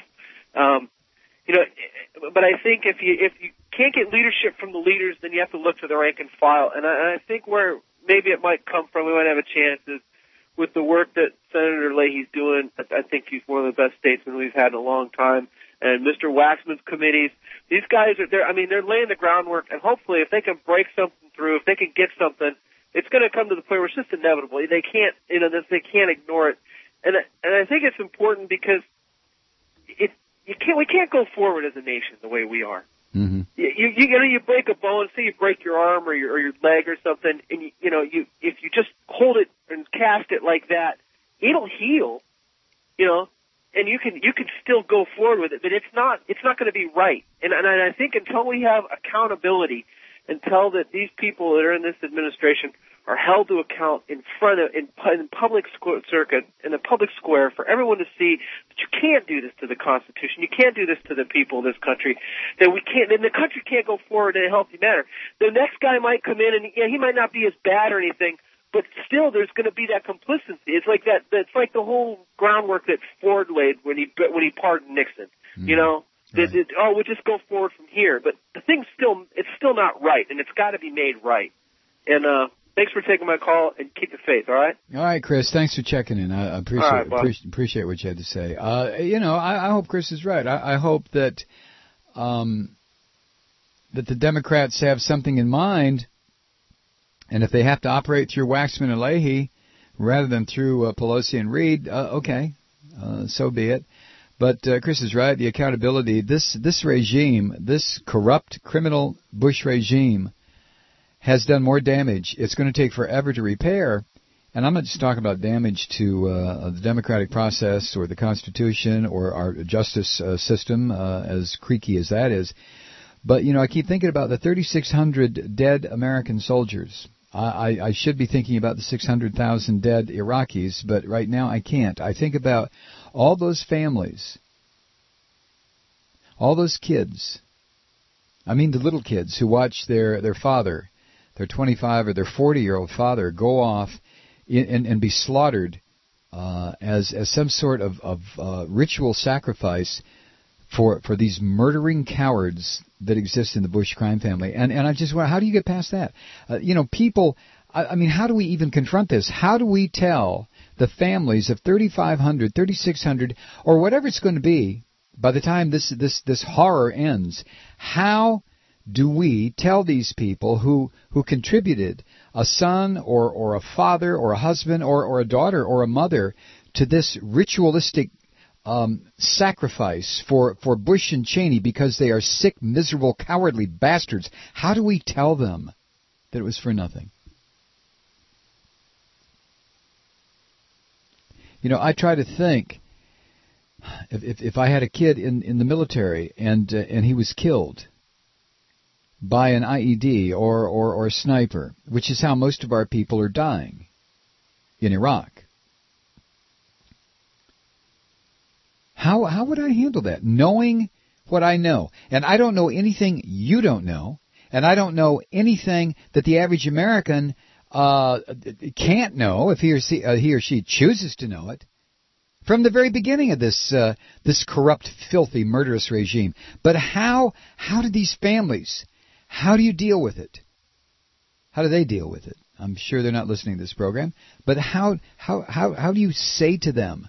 But I think if you can't get leadership from the leaders, then you have to look to the rank and file. And I think where maybe it might come from, we might have a chance, is with the work that Senator Leahy's doing. I think he's one of the best statesmen we've had in a long time. And Mr. Waxman's committees, these guys they're laying the groundwork, and hopefully if they can break something through, if they can get something, it's going to come to the point where it's just inevitable. They can't, they can't ignore it. And I think it's important because we can't go forward as a nation the way we are. Mm-hmm. You break a bone, say you break your arm or your leg or something, and if you just hold it and cast it like that, it'll heal, and you can still go forward with it, but it's not going to be right. And I think until we have accountability, until that these people that are in this administration are held to account in public circuit, in the public square, for everyone to see that you can't do this to the Constitution, you can't do this to the people of this country, then the country can't go forward in a healthy manner. The next guy might come in and he might not be as bad or anything, but still there's going to be that complicity. It's like that. It's like the whole groundwork that Ford laid when he pardoned Nixon. Mm-hmm. Right. We'll just go forward from here. But the thing's it's still not right, and it's got to be made right. And thanks for taking my call, and keep the faith, all right? All right, Chris, thanks for checking in. I appreciate what you had to say. I hope Chris is right. I hope that that the Democrats have something in mind, and if they have to operate through Waxman and Leahy rather than through Pelosi and Reed, so be it. But Chris is right. The accountability, this regime, this corrupt criminal Bush regime, has done more damage. It's going to take forever to repair, And I'm not just talking about damage to the democratic process or the Constitution or our justice system, as creaky as that is. But, I keep thinking about the 3,600 dead American soldiers. I should be thinking about the 600,000 dead Iraqis, but right now I can't. I think about all those families, all those kids. I mean the little kids who watch their father, their 25 or their 40-year-old father, go off and be slaughtered as some sort of ritual sacrifice for these murdering cowards that exist in the Bush crime family. And I just wonder, how do you get past that? People, I mean, how do we even confront this? How do we tell the families of 3,500, 3,600, or whatever it's going to be by the time this horror ends? How do we tell these people who contributed a son or a father or a husband or a daughter or a mother to this ritualistic sacrifice for Bush and Cheney because they are sick, miserable, cowardly bastards? How do we tell them that it was for nothing? I try to think, if I had a kid in the military and he was killed by an IED or a sniper, which is how most of our people are dying in Iraq. How would I handle that, knowing what I know? And I don't know anything you don't know, and I don't know anything that the average American can't know if he or she chooses to know it from the very beginning of this corrupt, filthy, murderous regime. But how do these families? How do you deal with it? How do they deal with it? I'm sure they're not listening to this program, but how do you say to them,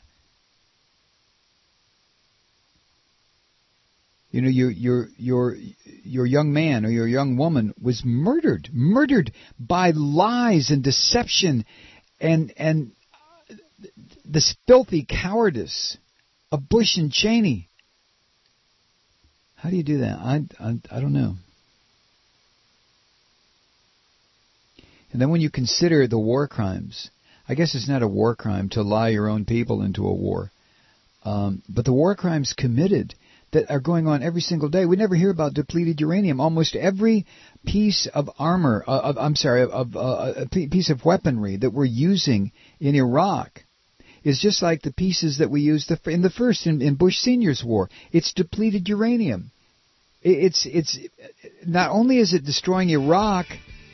your young man or your young woman was murdered by lies and deception and this filthy cowardice of Bush and Cheney. How do you do that? I don't know. And then when you consider the war crimes, I guess it's not a war crime to lie your own people into a war, but the war crimes committed that are going on every single day. We never hear about depleted uranium. Almost every piece of armor, a piece of weaponry that we're using in Iraq is just like the pieces that we used in Bush Sr.'s war. It's depleted uranium. It's not only is it destroying Iraq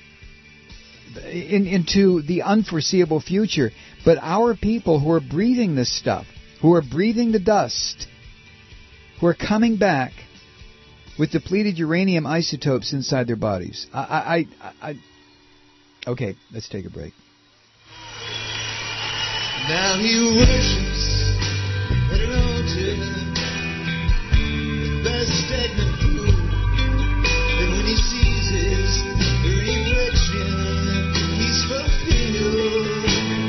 into the unforeseeable future, but our people who are breathing this stuff, who are breathing the dust, who are coming back with depleted uranium isotopes inside their bodies. Okay, let's take a break. Now he worships at an altar, best statement proof that when he sees his reflection, he's fulfilled.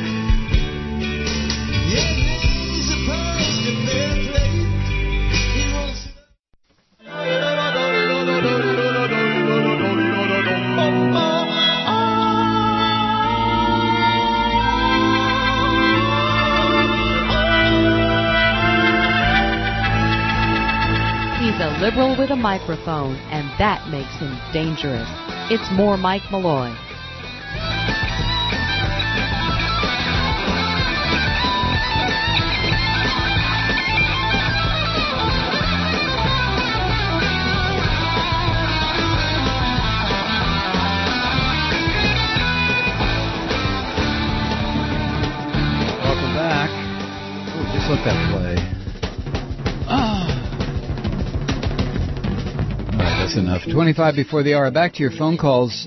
Yeah, he's supposed to bear plate. He wants He's a liberal with a microphone, and that makes him dangerous. It's more Mike Malloy. Welcome back. Ooh, just let that play. That's enough. 25 before the hour. Back to your phone calls.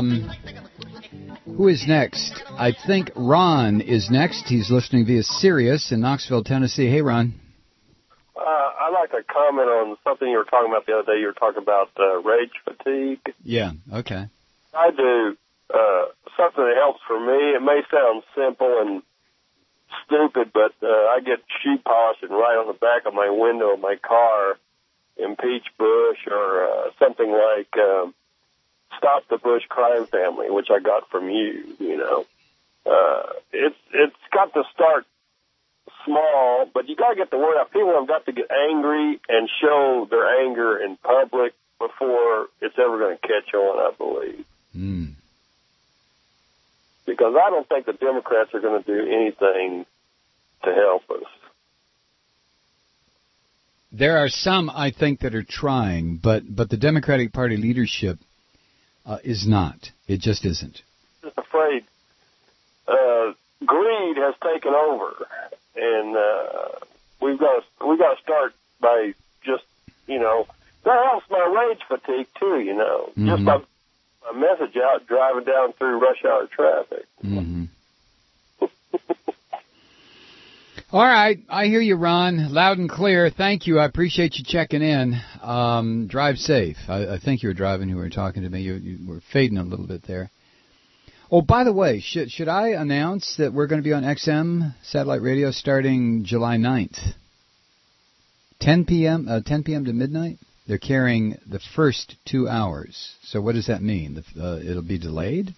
Who is next? I think Ron is next. He's listening via Sirius in Knoxville, Tennessee. Hey, Ron. I'd like to comment on something you were talking about the other day. You were talking about rage fatigue. Yeah, okay. I do something that helps for me. It may sound simple and stupid, but I get sheet polishing right on the back of my window of my car in Peach Bush, or something like Stop the Bush Crime Family, which I got from you, It's got to start small, but you got to get the word out. People have got to get angry and show their anger in public before it's ever going to catch on, I believe. Mm. Because I don't think the Democrats are going to do anything to help us. There are some, I think, that are trying, but the Democratic Party leadership is not. It just isn't. I'm just afraid greed has taken over, and we've got to start by just, that helps my rage fatigue too, Mm-hmm. just by a message out driving down through rush hour traffic. Mm-hmm. All right, I hear you, Ron, loud and clear. Thank you. I appreciate you checking in. Drive safe. I think you were driving. You were talking to me. You were fading a little bit there. Oh, by the way, should I announce that we're going to be on XM satellite radio starting July 9th, 10 p.m. To midnight? They're carrying the first 2 hours. So what does that mean? It'll be delayed?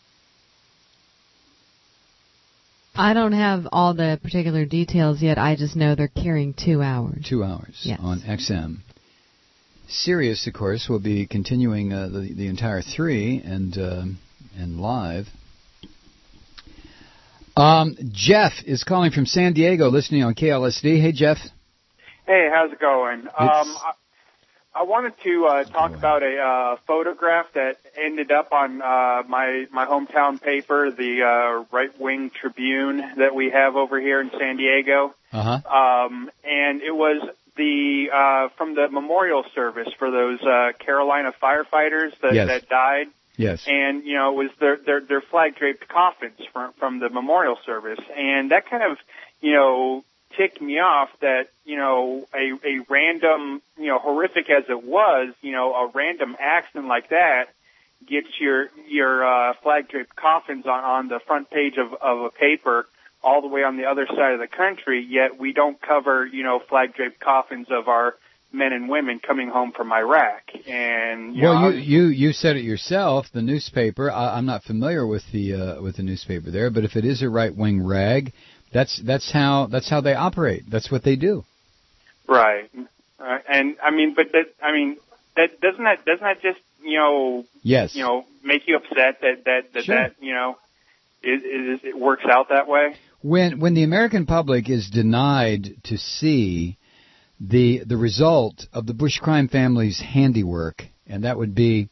I don't have all the particular details yet. I just know they're carrying 2 hours. 2 hours, yes, on XM. Sirius, of course, will be continuing the entire 3 and live. Jeff is calling from San Diego, listening on KLSD. Hey, Jeff. Hey, how's it going? I wanted to talk about a photograph that ended up on my hometown paper, the Right Wing Tribune that we have over here in San Diego. Uh-huh. And it was from the memorial service for those Carolina firefighters that died. Yes. And, it was their flag-draped coffins from the memorial service. And that kind of, ticked me off that, a random, horrific as it was, a random accident like that gets your flag-draped coffins on the front page of a paper all the way on the other side of the country, yet we don't cover, flag-draped coffins of our men and women coming home from Iraq. And you said it yourself. The newspaper. I'm not familiar with the newspaper there, but if it is a right-wing rag, that's how they operate. That's what they do. Right. And I mean, that doesn't that just yes, make you upset that sure, that it works out that way. When the American public is denied to see the result of the Bush crime family's handiwork, and that would be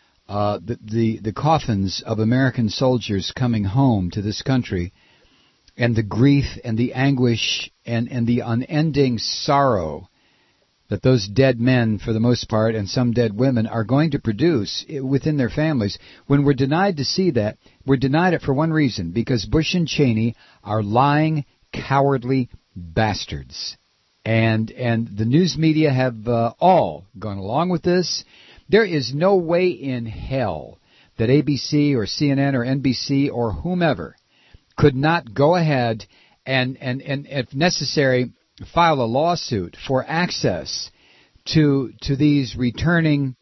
the coffins of American soldiers coming home to this country, and the grief and the anguish and the unending sorrow that those dead men, for the most part, and some dead women are going to produce within their families. When we're denied to see that, we're denied it for one reason, because Bush and Cheney are lying, cowardly bastards. And the news media have all gone along with this. There is no way in hell that ABC or CNN or NBC or whomever could not go ahead and if necessary, file a lawsuit for access to these returning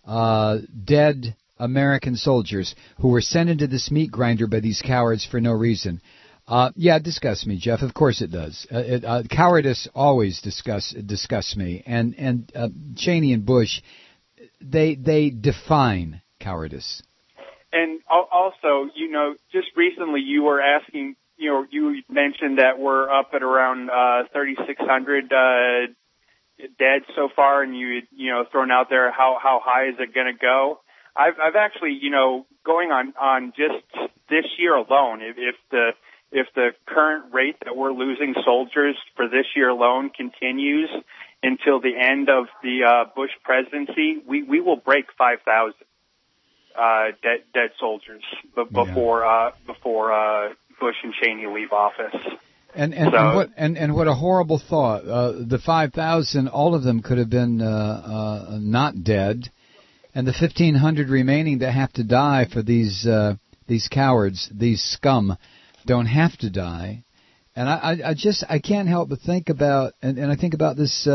dead American soldiers who were sent into this meat grinder by these cowards for no reason. Yeah, it disgusts me, Jeff. Of course it does. Cowardice always disgusts me. And Cheney and Bush, they define cowardice. And also, just recently you were asking, you mentioned that we're up at around 3,600 dead so far, and you thrown out there how high is it going to go? I've actually, going on just this year alone, if the current rate that we're losing soldiers for this year alone continues until the end of the Bush presidency, we will break 5,000 dead soldiers before Bush and Cheney leave office. And what a horrible thought! The 5,000, all of them could have been not dead, and the 1,500 remaining that have to die for these cowards, these scum, don't have to die. And I can't help but think about, and I think about this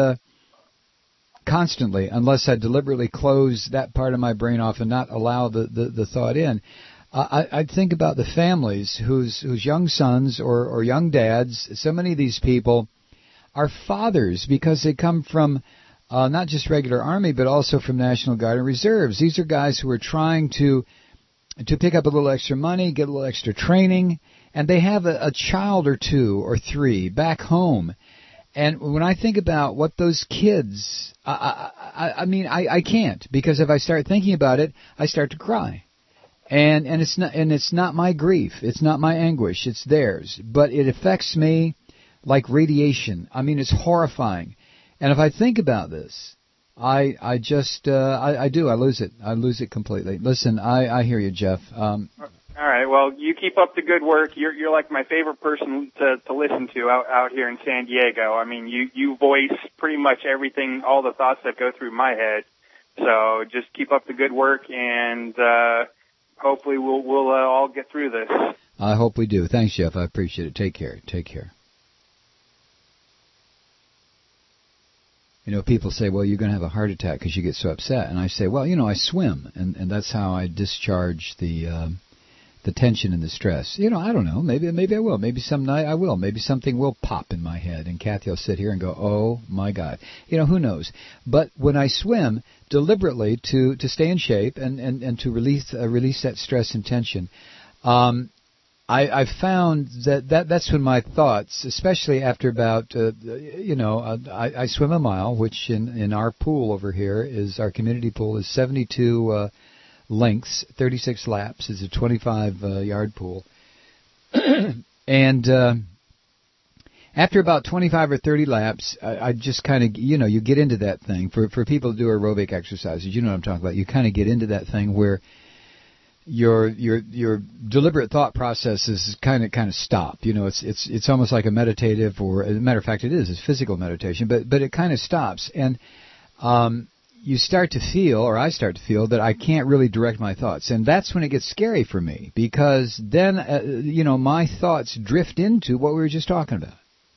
constantly, unless I deliberately close that part of my brain off and not allow the thought in. I think about the families whose young sons or young dads, so many of these people are fathers because they come from not just regular Army, but also from National Guard and Reserves. These are guys who are trying to pick up a little extra money, get a little extra training, and they have a child or two or three back home. And when I think about what those kids, I mean, I can't, because if I start thinking about it, I start to cry. And it's not my grief, it's not my anguish, it's theirs. But it affects me like radiation. I mean, it's horrifying. And if I think about this, I lose it. I lose it completely. Listen, I hear you, Jeff. All right. Well, you keep up the good work. You're like my favorite person to listen to out here in San Diego. I mean, you voice pretty much everything, all the thoughts that go through my head. So just keep up the good work, and hopefully we'll all get through this. I hope we do. Thanks, Jeff. I appreciate it. Take care. Take care. You know, people say, well, you're going to have a heart attack because you get so upset. And I say, well, you know, I swim, and that's how I discharge the tension and the stress. You know, I don't know. Maybe I will. Maybe some night I will. Maybe something will pop in my head, and Kathy will sit here and go, oh, my God. You know, who knows? But when I swim deliberately to stay in shape and to release that stress and tension, I found that's when my thoughts, especially after about, I swim a mile, which in our pool over here our community pool is 72 lengths, 36 laps. It's a 25-yard pool. And after about 25 or 30 laps, I just kind of, you get into that thing. For people to do aerobic exercises, you know what I'm talking about. You kind of get into that thing where your deliberate thought processes kind of stop. You know, it's almost like a meditative, or as a matter of fact, it's physical meditation, but it kind of stops, and you start to feel, or I start to feel, that I can't really direct my thoughts, and that's when it gets scary for me, because then my thoughts drift into what we were just talking about.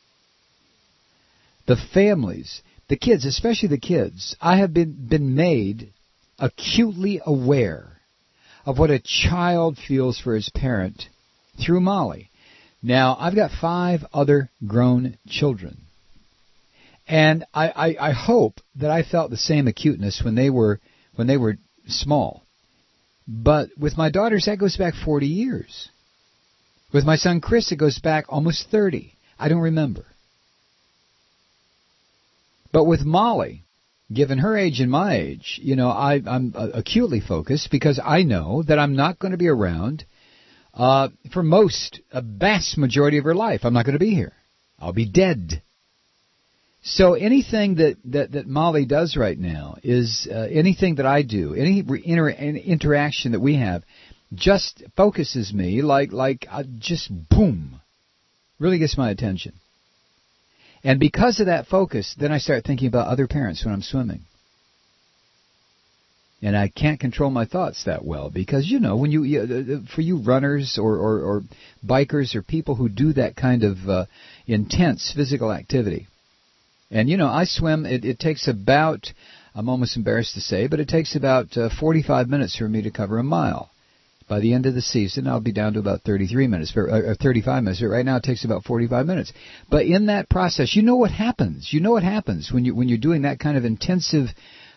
The families, the kids, especially the kids. I have been made acutely aware of what a child feels for his parent through Molly. Now, I've got 5 other grown children. And I hope that I felt the same acuteness when they were small. But with my daughters, that goes back 40 years. With my son Chris, it goes back almost 30. I don't remember. But with Molly, given her age and my age, I'm acutely focused, because I know that I'm not going to be around for a vast majority of her life. I'm not going to be here. I'll be dead. So anything that Molly does right now is anything that I do, any interaction that we have, just focuses me like just boom, really gets my attention. And because of that focus, then I start thinking about other parents when I'm swimming. And I can't control my thoughts that well, because, when for you runners or bikers or people who do that kind of intense physical activity, and, I swim, it takes about, I'm almost embarrassed to say, but it takes about 45 minutes for me to cover a mile. By the end of the season, I'll be down to about 33 minutes, or 35 minutes. But right now, it takes about 45 minutes. But in that process, you know what happens. You know what happens when you're doing that kind of intensive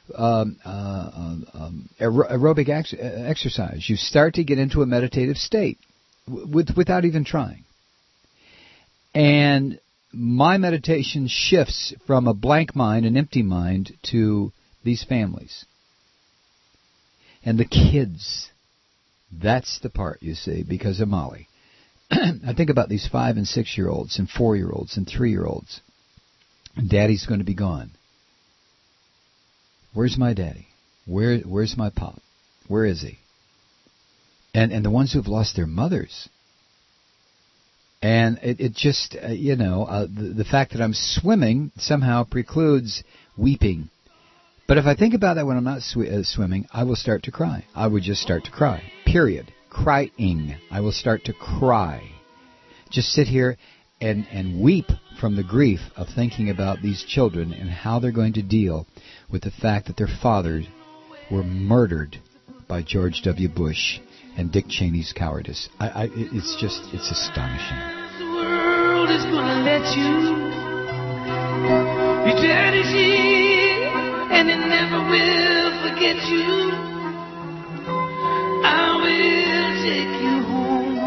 aerobic exercise. You start to get into a meditative state without even trying. And my meditation shifts from a blank mind, an empty mind, to these families. And the kids. That's the part, you see, because of Molly. I think about these 5- and 6-year-olds and 4-year-olds and 3-year-olds. Daddy's going to be gone. Where's my daddy? Where's my pop? Where is he? And the ones who've lost their mothers. And it just, the fact that I'm swimming somehow precludes weeping. But if I think about that when I'm not swimming, I will start to cry. I would just start to cry. Period. Crying. I will start to cry. Just sit here and weep from the grief of thinking about these children and how they're going to deal with the fact that their fathers were murdered by George W. Bush and Dick Cheney's cowardice. It's astonishing. The world is gonna let you. Your daddy's here, and he never will forget you. I will take you home.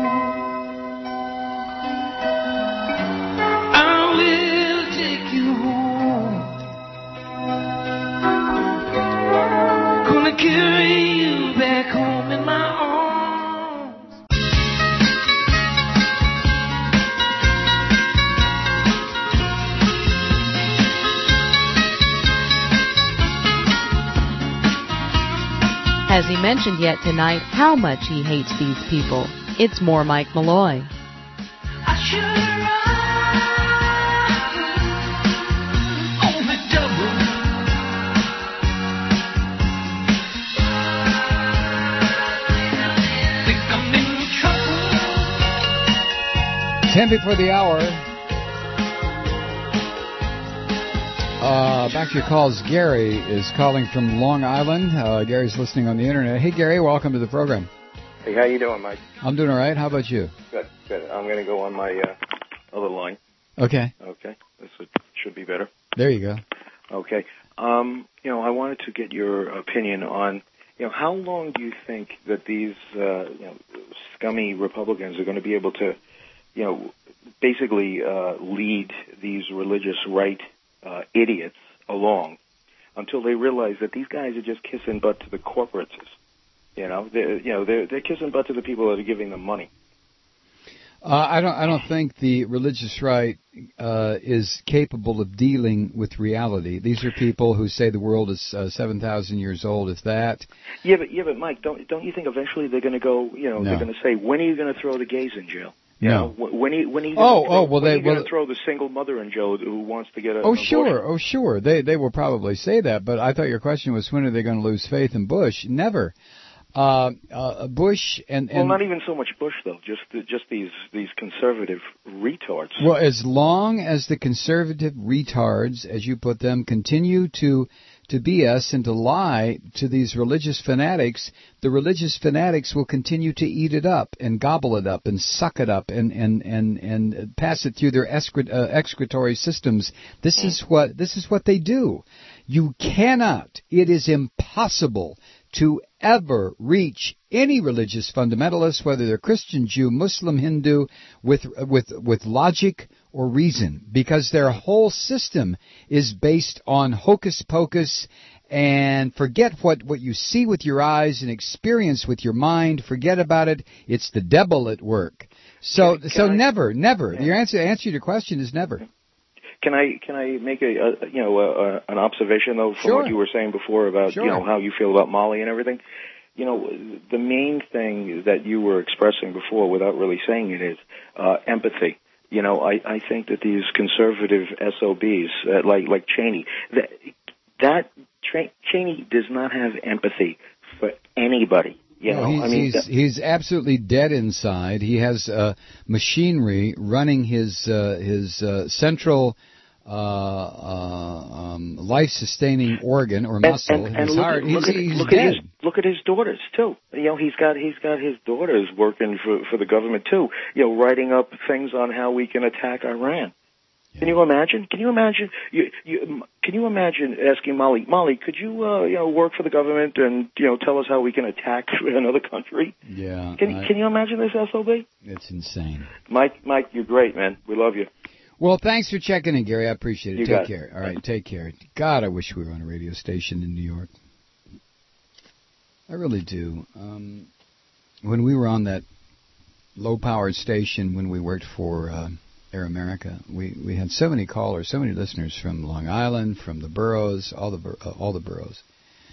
I will take you home. Gonna carry you back home in my arms. Has he mentioned yet tonight how much he hates these people? It's more Mike Malloy. Ten before the hour. Back to your calls. Gary is calling from Long Island. Gary's listening on the internet. Hey, Gary, welcome to the program. Hey, how you doing, Mike? I'm doing all right. How about you? Good, good. I'm going to go on my other line. Okay. Okay. This should be better. There you go. Okay. I wanted to get your opinion on, how long do you think that these, scummy Republicans are going to be able to, basically lead these religious right idiots along until they realize that these guys are just kissing butt to the corporates. They're kissing butt to the people that are giving them money. I don't think the religious right is capable of dealing with reality. These are people who say the world is 7,000 years old, if that. Yeah, but Mike, don't you think eventually they're going to go? No. They're going to say, when are you going to throw the gays in jail? No. When are you going to throw the single mother in jail who wants to get an abortion? Sure. They will probably say that, but I thought your question was, when are they going to lose faith in Bush? Never. Bush and well, not even so much Bush though. Just these conservative retards. Well, as long as the conservative retards, as you put them, continue to BS and to lie to these religious fanatics, the religious fanatics will continue to eat it up and gobble it up and suck it up and pass it through their excretory systems. This is what they do. You cannot. It is impossible to ever reach any religious fundamentalist, whether they're Christian, Jew, Muslim, Hindu, with logic or reason, because their whole system is based on hocus pocus. And forget what you see with your eyes and experience with your mind. Forget about it. It's the devil at work. So never. The answer to your question is never. Can I make an observation though from what you were saying before about how you feel about Molly and everything? The main thing that you were expressing before, without really saying it, is empathy. I think that these conservative SOBs like Cheney, Cheney does not have empathy for anybody. He's absolutely dead inside. He has machinery running his central life-sustaining organ or muscle. His heart. He's dead. Look at his daughters too. He's got his daughters working for the government too. Writing up things on how we can attack Iran. Yeah. Can you imagine? Can you imagine asking Molly, could you work for the government and tell us how we can attack another country? Yeah. Can you imagine this SOB? It's insane. Mike, you're great, man. We love you. Well, thanks for checking in, Gary. I appreciate it. Take care. All right, take care. God, I wish we were on a radio station in New York. I really do. When we were on that low-powered station when we worked for Air America, we had so many callers, so many listeners from Long Island, from the boroughs, all the boroughs.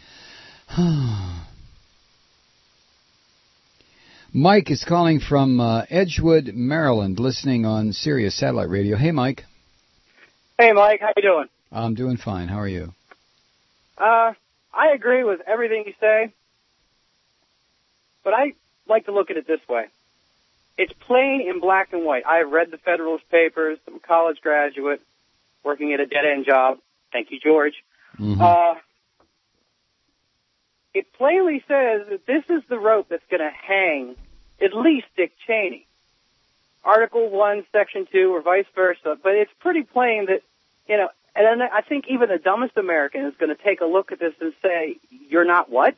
Mike is calling from Edgewood, Maryland, listening on Sirius Satellite Radio. Hey, Mike. Hey, Mike. How you doing? I'm doing fine. How are you? I agree with everything you say, but I like to look at it this way. It's plain in black and white. I've read the Federalist Papers. I'm a college graduate working at a dead-end job. Thank you, George. Mm-hmm. it plainly says that this is the rope that's going to hang at least Dick Cheney. Article 1, Section 2, or vice versa. But it's pretty plain that, and I think even the dumbest American is going to take a look at this and say, you're not what?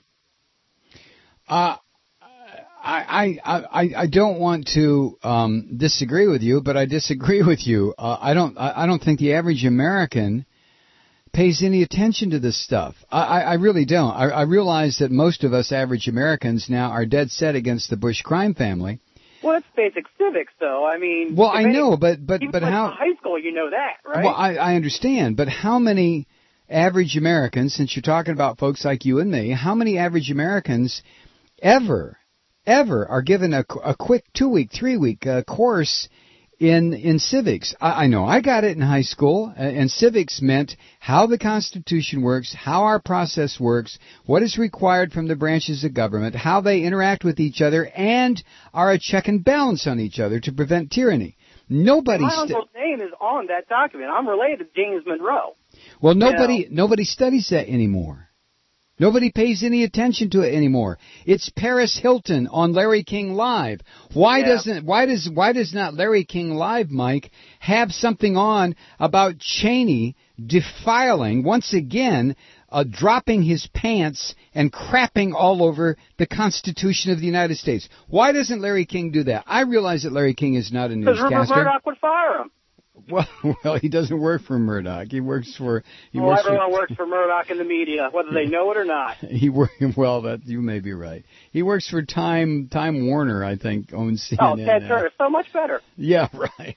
I don't want to disagree with you, but I disagree with you. I don't think the average American pays any attention to this stuff. I really don't. I realize that most of us average Americans now are dead set against the Bush crime family. Well, it's basic civics, though. I mean, well, I know, but how? In high school, you know that, right? Well, I understand, but how many average Americans, since you're talking about folks like you and me, how many average Americans ever are given a quick 2-week, 3-week course in civics? I know I got it in high school, and civics meant how the Constitution works, how our process works, what is required from the branches of government, how they interact with each other, and are a check and balance on each other to prevent tyranny. My uncle's name is on that document. I'm related to James Monroe. Well, nobody studies that anymore. Nobody pays any attention to it anymore. It's Paris Hilton on Larry King Live. Why does not Larry King Live, Mike, have something on about Cheney defiling, once again, dropping his pants and crapping all over the Constitution of the United States? Why doesn't Larry King do that? I realize that Larry King is not a newscaster. Because Rupert Murdoch would fire him. Well, he doesn't work for Murdoch. He works for. Everyone works for Murdoch in the media, whether they know it or not. You may be right. He works for Time Warner, I think, owns CNN. Oh, Ted Turner, so much better. Yeah, right.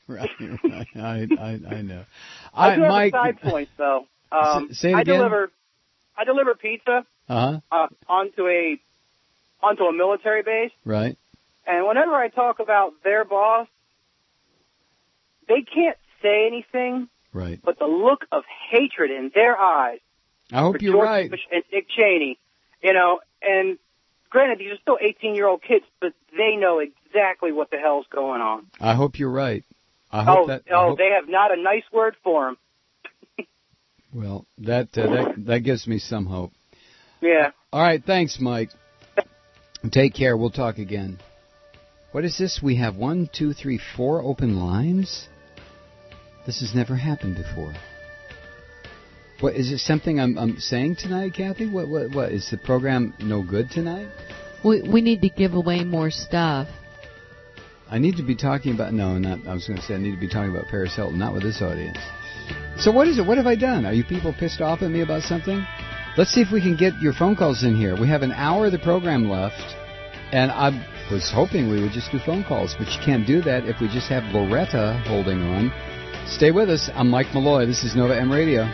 I know. I do have Mike, a side point, though. Say it again. I deliver pizza onto a military base. Right. And whenever I talk about their boss, they can't say anything, right? But the look of hatred in their eyes. I hope you're George right. Bush and Dick Cheney, and granted, these are still 18-year-old kids, but they know exactly what the hell's going on. I hope you're right. They have not a nice word for him. Well, that gives me some hope. Yeah. All right, thanks, Mike. Take care. We'll talk again. What is this? We have 1, 2, 3, 4 open lines? This has never happened before. What is it? Something I'm saying tonight, Kathy? What is the program no good tonight? We need to give away more stuff. I need to be talking about I was going to say I need to be talking about Paris Hilton, not with this audience. So what is it? What have I done? Are you people pissed off at me about something? Let's see if we can get your phone calls in here. We have an hour of the program left, and I was hoping we would just do phone calls, but you can't do that if we just have Loretta holding on. Stay with us. I'm Mike Malloy. This is Nova M Radio.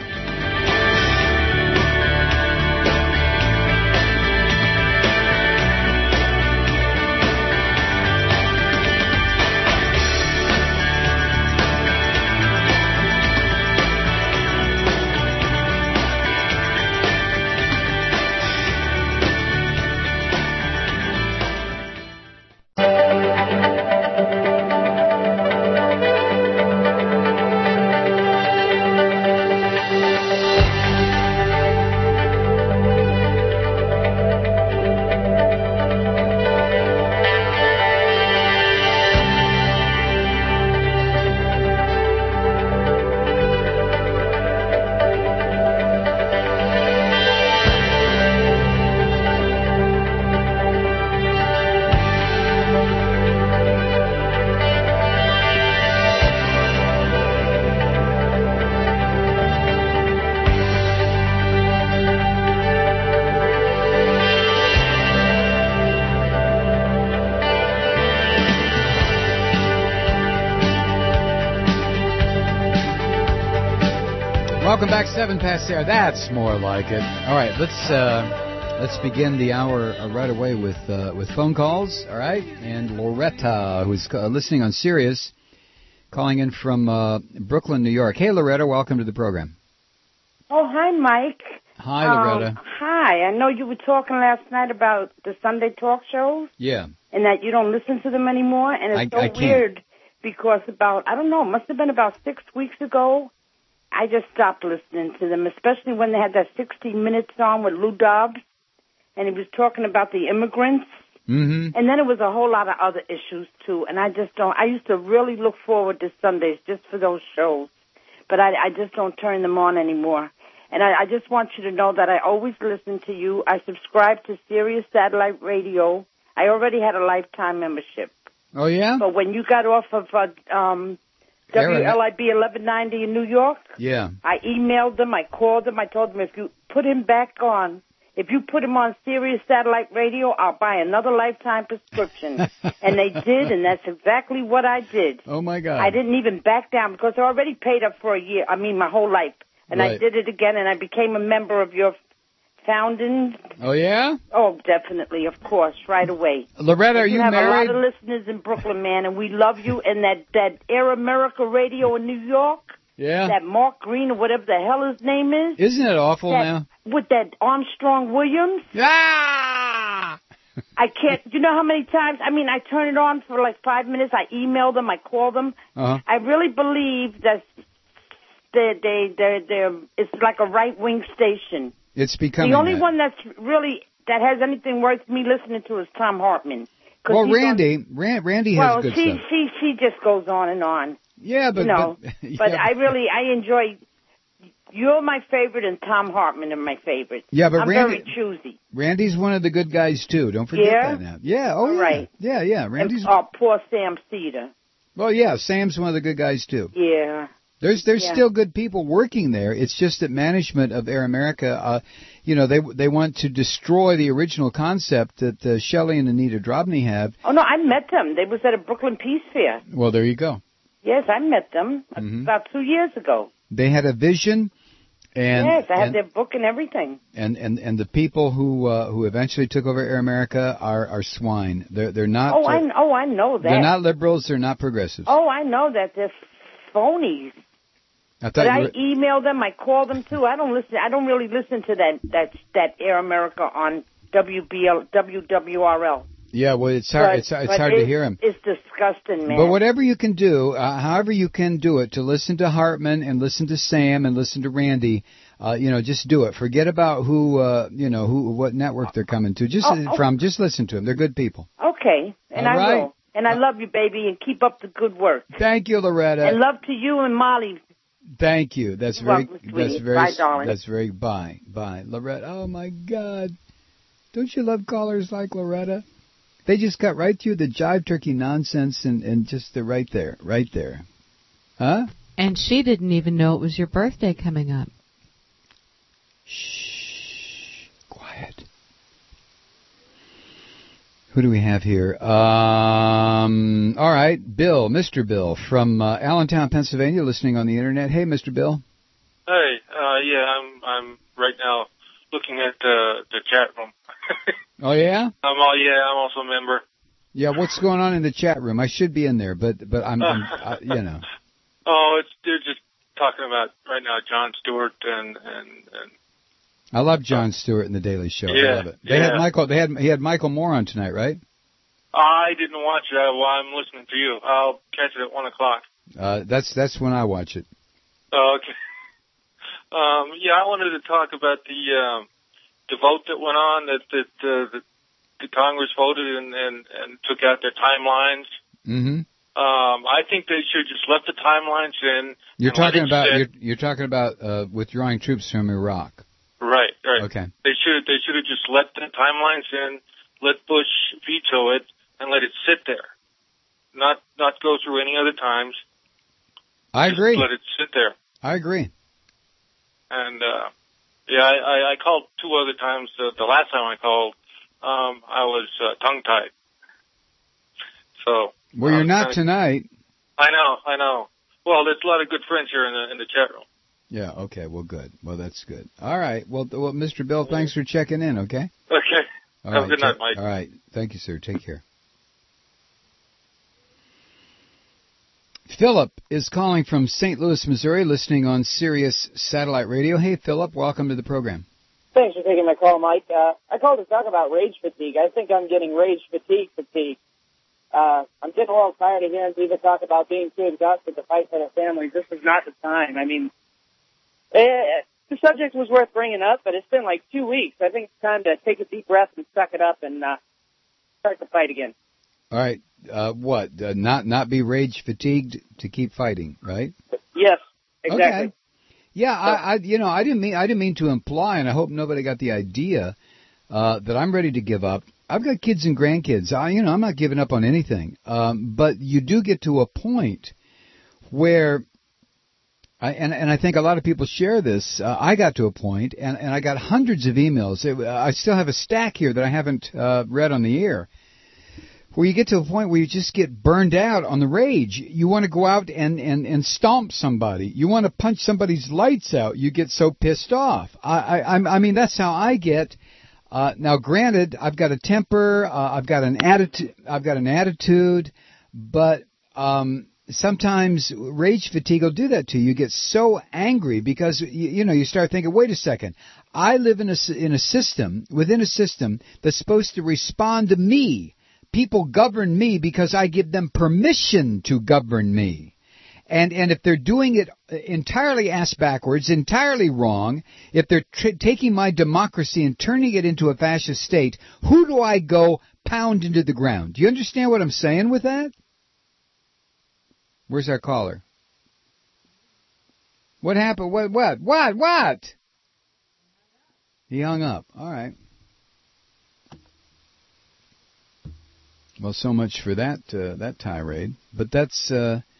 Welcome back, 7 past there. That's more like it. All right, let's begin the hour right away with phone calls. All right, and Loretta, who's listening on Sirius, calling in from Brooklyn, New York. Hey, Loretta, welcome to the program. Oh, hi, Mike. Hi, Loretta. Hi. I know you were talking last night about the Sunday talk shows. Yeah. And that you don't listen to them anymore, and it's so weird because it must have been about 6 weeks ago. I just stopped listening to them, especially when they had that 60 Minutes on with Lou Dobbs. and he was talking about the immigrants. Mm-hmm. And then it was a whole lot of other issues, too. And I used to really look forward to Sundays just for those shows. But I just don't turn them on anymore. And I just want you to know that I always listen to you. I subscribe to Sirius Satellite Radio. I already had a lifetime membership. Oh, yeah? But when you got off of WLIB 1190 in New York, yeah, I emailed them, I called them, I told them if you put him back on, if you put him on Sirius Satellite Radio, I'll buy another lifetime prescription. And they did, and that's exactly what I did. Oh, my God. I didn't even back down because I already paid up for a year. I mean, my whole life. And right. I did it again, and I became a member of your founding. Oh, yeah? Oh, definitely, of course, right away. Loretta, are you married? We have a lot of listeners in Brooklyn, man, and we love you. And that Air America Radio in New York, yeah, that Mark Green or whatever the hell his name is. Isn't it awful now? With that Armstrong Williams. Ah! I can't, you know how many times, I mean, I turn it on for like 5 minutes, I email them, I call them. Uh-huh. I really believe that it's like a right-wing station. It's becoming the only that. one that has anything worth me listening to is Tom Hartman. Well, Randy has good stuff. She just goes on and on. Yeah, but but I enjoy. You're my favorite, and Tom Hartman are my favorite. Yeah, but I'm very choosy. Randy's one of the good guys too. Don't forget that now. Yeah. Oh, yeah. Right. Yeah. Randy's. And, poor Sam Cedar. Well, yeah, Sam's one of the good guys too. Yeah. There's still good people working there. It's just that management of Air America, they want to destroy the original concept that Shelley and Anita Drobny have. Oh no, I met them. They was at a Brooklyn Peace Fair. Well, there you go. Yes, I met them about 2 years ago. They had a vision, and yes, I had their book and everything. And the people who eventually took over Air America are swine. They're not. I know that. They're not liberals. They're not progressives. Oh, I know that. They're phonies. I email them. I call them too. I don't listen. I don't really listen to that Air America on WWRL. Yeah, well, it's hard. It's hard to hear him. It's disgusting, man. But whatever you can do, however you can do it, to listen to Hartman and listen to Sam and listen to Randy, just do it. Forget about what network they're coming to. Just listen to them. They're good people. Okay, and all I right. will. And I love you, baby, and keep up the good work. Thank you, Loretta. And love to you and Molly. Thank you. That's very. Bye, darling. That's very. Bye, Loretta. Oh my God, don't you love callers like Loretta? They just cut right through the jive turkey nonsense and just they're right there, huh? And she didn't even know it was your birthday coming up. Shh, quiet. Who do we have here? All right, Bill, Mr. Bill from Allentown, Pennsylvania, listening on the internet. Hey, Mr. Bill. Hey, I'm right now looking at the chat room. Oh yeah? I'm also a member. Yeah, what's going on in the chat room? I should be in there, but I'm Oh, they're just talking about right now Jon Stewart and I love Jon Stewart in the Daily Show. Yeah, I love it. He had Michael Moore on tonight, right? I didn't watch it while I'm listening to you. I'll catch it at 1:00. That's when I watch it. Oh, okay. I wanted to talk about the vote that went on that the Congress voted and took out their timelines. Mm-hmm. I think they should just let the timelines in. You're talking about withdrawing troops from Iraq. Right. Okay. They should have just let the timelines in, let Bush veto it, and let it sit there. Not go through any other times. I agree. Let it sit there. I agree. And I called 2 other times. The last time I called, I was tongue-tied. So. Well, you're not tonight. I know. Well, there's a lot of good friends here in the chat room. Yeah, okay, well, good. Well, that's good. All right. Well, Mr. Bill, thanks for checking in, okay? Okay. Have a good night, Mike. All right. Thank you, sir. Take care. Philip is calling from St. Louis, Missouri, listening on Sirius Satellite Radio. Hey, Philip, welcome to the program. Thanks for taking my call, Mike. I called to talk about rage fatigue. I think I'm getting rage fatigue. I'm getting a little tired of hearing people talk about being too exhausted to fight for their families. This is not the time. I mean, the subject was worth bringing up, but it's been like 2 weeks. I think it's time to take a deep breath and suck it up and start the fight again. All right. Not be rage fatigued to keep fighting, right? Yes, exactly. Okay. Yeah, I didn't mean to imply, and I hope nobody got the idea that I'm ready to give up. I've got kids and grandkids. I'm not giving up on anything. But you do get to a point where, I think a lot of people share this. I got to a point, and I got hundreds of emails. I still have a stack here that I haven't read on the air, where you get to a point where you just get burned out on the rage. You want to go out and stomp somebody. You want to punch somebody's lights out. You get so pissed off. I mean, that's how I get. Now, granted, I've got a temper. I've got an attitude, but sometimes rage fatigue will do that to you. You get so angry because you start thinking, wait a second. I live in a system, within a system that's supposed to respond to me. People govern me because I give them permission to govern me. And if they're doing it entirely ass backwards, entirely wrong, if they're taking my democracy and turning it into a fascist state, who do I go pound into the ground? Do you understand what I'm saying with that? Where's our caller? What happened? What? He hung up. All right. Well, so much for that tirade. But that's,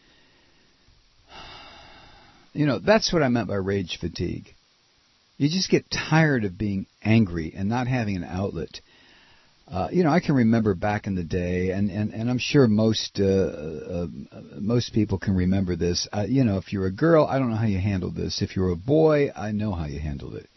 that's what I meant by rage fatigue. You just get tired of being angry and not having an outlet. I can remember back in the day, and I'm sure most people can remember this. If you're a girl, I don't know how you handled this. If you're a boy, I know how you handled it.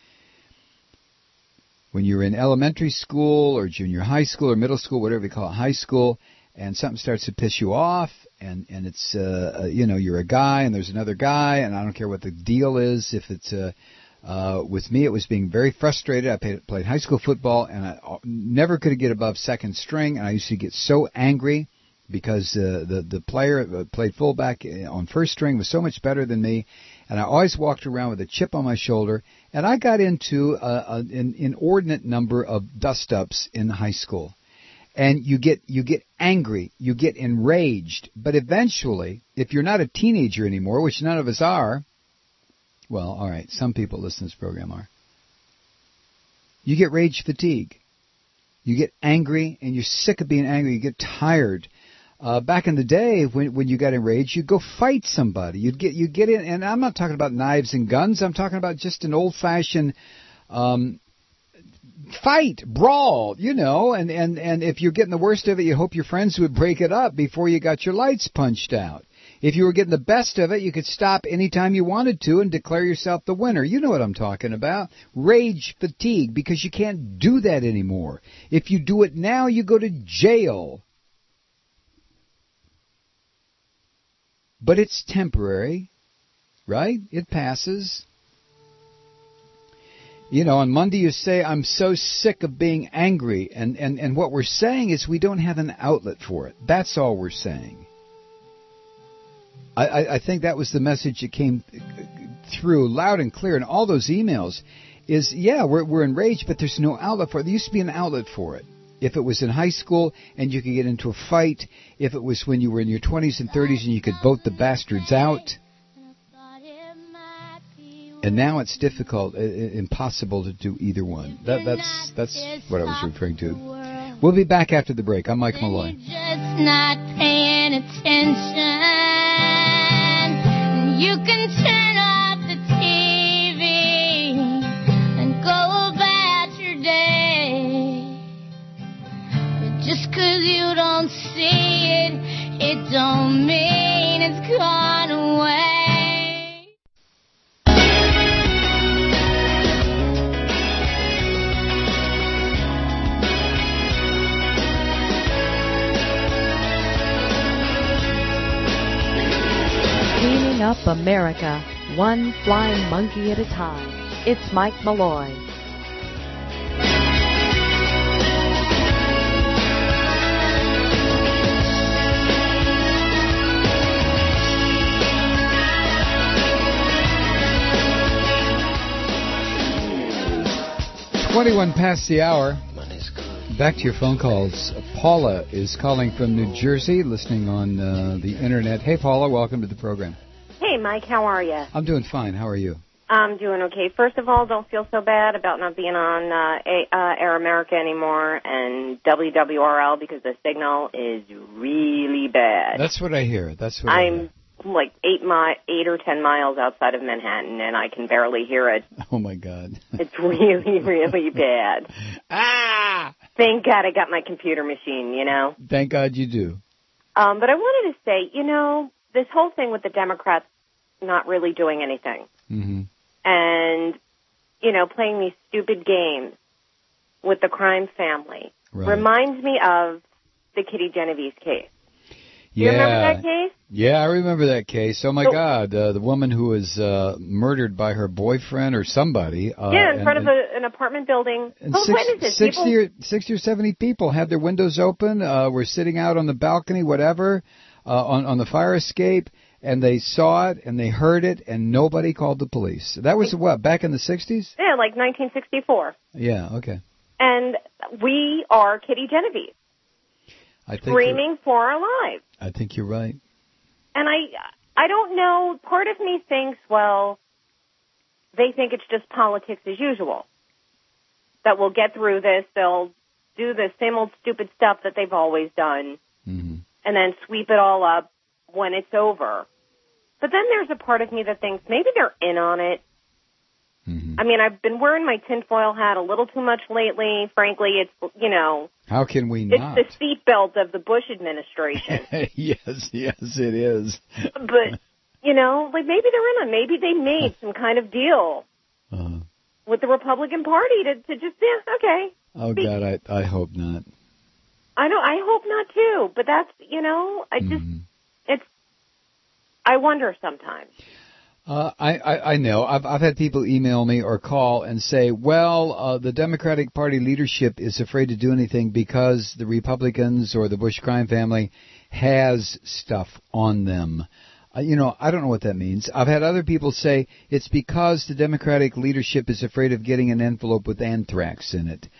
When you're in elementary school or junior high school or middle school, whatever you call it, high school, and something starts to piss you off, and it's, you're a guy and there's another guy, and I don't care what the deal is. If it's, with me, it was being very frustrated. I played high school football, and I never could get above second string, and I used to get so angry because the player played fullback on first string was so much better than me, and I always walked around with a chip on my shoulder, and I got into an inordinate number of dust-ups in high school. And you get angry, you get enraged, but eventually, if you're not a teenager anymore, which none of us are, well, all right, some people listening to this program are, you get rage fatigue. You get angry, and you're sick of being angry. You get tired. Back in the day, when you got enraged, you'd go fight somebody. You get in, and I'm not talking about knives and guns. I'm talking about just an old-fashioned fight, brawl, and if you're getting the worst of it, you hope your friends would break it up before you got your lights punched out. If you were getting the best of it, you could stop anytime you wanted to and declare yourself the winner. You know what I'm talking about. Rage fatigue, because you can't do that anymore. If you do it now, you go to jail. But it's temporary, right? It passes. On Monday you say, I'm so sick of being angry. And what we're saying is we don't have an outlet for it. That's all we're saying. I think that was the message that came through loud and clear in all those emails is, we're enraged, but there's no outlet for it. There used to be an outlet for it. If it was in high school and you could get into a fight, if it was when you were in your 20s and 30s and you could vote the bastards out. And now it's difficult, impossible to do either one. That's what I was referring to. We'll be back after the break. I'm Mike Malloy. Just not paying attention. You can turn off the TV and go about your day. But just 'cause you don't see it, it don't mean it's gone away. Cleaning up America, one flying monkey at a time. It's Mike Malloy. 21 past the hour. Back to your phone calls. Paula is calling from New Jersey, listening on the Internet. Hey, Paula, welcome to the program. Hey, Mike, how are you? I'm doing fine. How are you? I'm doing okay. First of all, don't feel so bad about not being on Air America anymore and WWRL because the signal is really bad. That's what I hear. That's what I'm like 8 or 10 miles outside of Manhattan, and I can barely hear it. Oh, my God. It's really, really bad. Ah! Thank God I got my computer machine, you know? Thank God you do. But I wanted to say, you know, this whole thing with the Democrats not really doing anything. Mm-hmm. And, you know, playing these stupid games with the crime family reminds me of the Kitty Genovese case. Do you remember that case? Yeah, I remember that case. Oh, my God. The woman who was murdered by her boyfriend or somebody. In front of an apartment building. And witnesses. 60 or 70 people had their windows open, were sitting out on the balcony, whatever, on the fire escape, and they saw it and they heard it, and nobody called the police. That was, what, back in the 60s? Yeah, like 1964. Yeah, okay. And we are Kitty Genovese. Screaming for our lives. I think you're right. And I don't know, part of me thinks, well, they think it's just politics as usual. That we'll get through this, they'll do the same old stupid stuff that they've always done, and then sweep it all up when it's over. But then there's a part of me that thinks maybe they're in on it. I mean, I've been wearing my tinfoil hat a little too much lately. Frankly, it's, you know... How can we not? It's the seatbelt of the Bush administration. Yes, it is. But, you know, like maybe they're in on it. Maybe they made some kind of deal with the Republican Party to just, okay. Oh, God, I hope not. I hope not, too. But that's, you know, I wonder sometimes. I know. I've had people email me or call and say, well, the Democratic Party leadership is afraid to do anything because the Republicans or the Bush crime family has stuff on them. You know, I don't know what that means. I've had other people say it's because the Democratic leadership is afraid of getting an envelope with anthrax in it.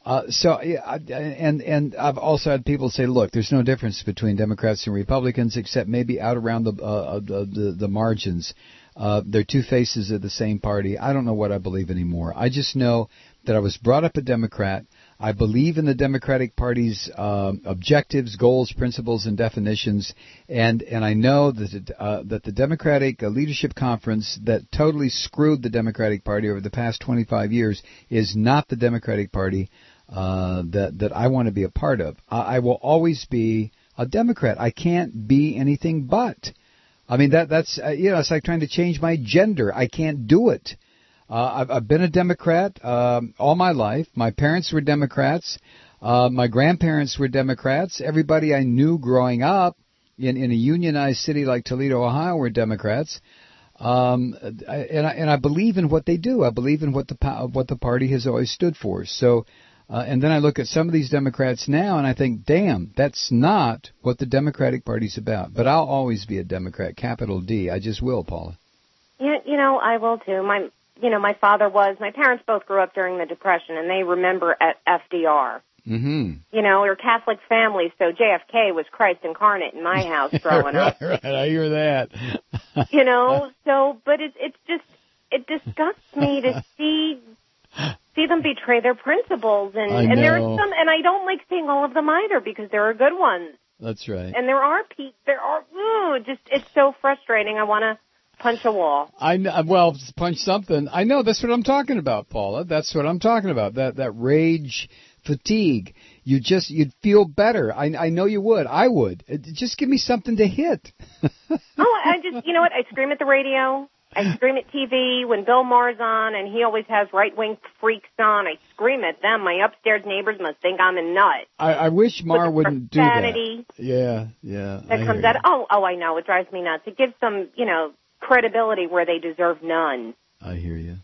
And I've also had people say, look, there's no difference between Democrats and Republicans except maybe out around the margins. They're two faces of the same party. I don't know what I believe anymore. I just know that I was brought up a Democrat. I believe in the Democratic Party's objectives, goals, principles, and definitions, and I know that the Democratic Leadership Conference that totally screwed the Democratic Party over the past 25 years is not the Democratic Party that I want to be a part of. I will always be a Democrat. I can't be anything but. I mean, that's it's like trying to change my gender. I can't do it. I've been a Democrat all my life. My parents were Democrats. My grandparents were Democrats. Everybody I knew growing up in a unionized city like Toledo, Ohio, were Democrats. And I believe in what they do. I believe in what the party has always stood for. So. And then I look at some of these Democrats now, and I think, damn, that's not what the Democratic Party's about. But I'll always be a Democrat, capital D. I just will, Paula. Yeah, you know, I will too. My father was. My parents both grew up during the Depression, and they remember at FDR. Mm-hmm. You know, we're Catholic families, so JFK was Christ incarnate in my house growing up. Right, I hear that. You know, but it disgusts me to see them betray their principles, and there are some, and I don't like seeing all of them either because there are good ones. That's right. And it's so frustrating. I want to punch a wall. Punch something. I know, that's what I'm talking about, Paula. That's what I'm talking about. That rage fatigue. You'd feel better. I know you would. I would. Just give me something to hit. You know what? I scream at the radio. I scream at TV when Bill Maher's on, and he always has right-wing freaks on. I scream at them. My upstairs neighbors must think I'm a nut. I wish Maher wouldn't do that. Yeah. That comes out. Oh, I know. It drives me nuts. It gives them, credibility where they deserve none. I hear you.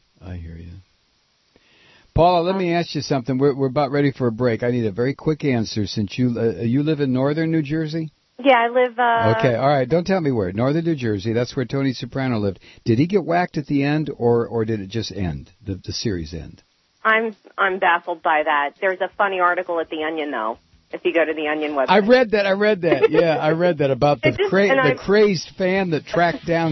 Paula, let me ask you something. We're about ready for a break. I need a very quick answer since you live in northern New Jersey? Yeah, I live... Okay, all right. Don't tell me where. Northern New Jersey. That's where Tony Soprano lived. Did he get whacked at the end, or did it just end? The series end? I'm baffled by that. There's a funny article at The Onion, though, if you go to the Onion website. I read that. Yeah, I read that about the crazed fan that tracked down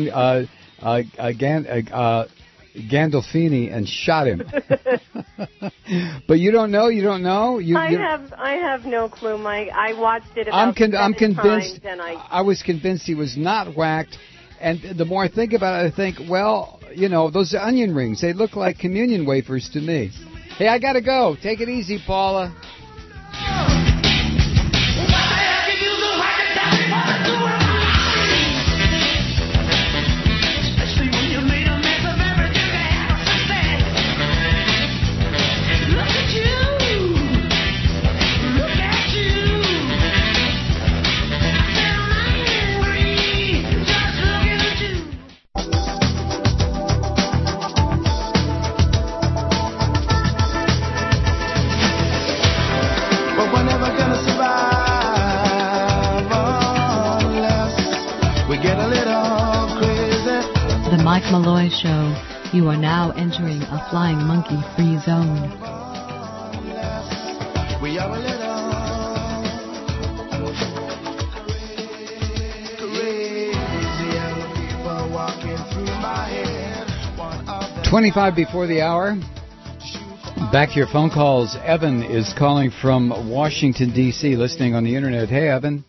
Gandolfini and shot him. But you don't know? I have no clue, Mike. I watched it about I'm convinced. times, and I was convinced he was not whacked. And the more I think about it, I think, well, those onion rings, they look like communion wafers to me. Hey, I got to go. Take it easy, Paula. The Mike Malloy Show. You are now entering a flying monkey-free zone. We are a little 25 before the hour. Back to your phone calls. Evan is calling from Washington, D.C., listening on the Internet. Hey, Evan.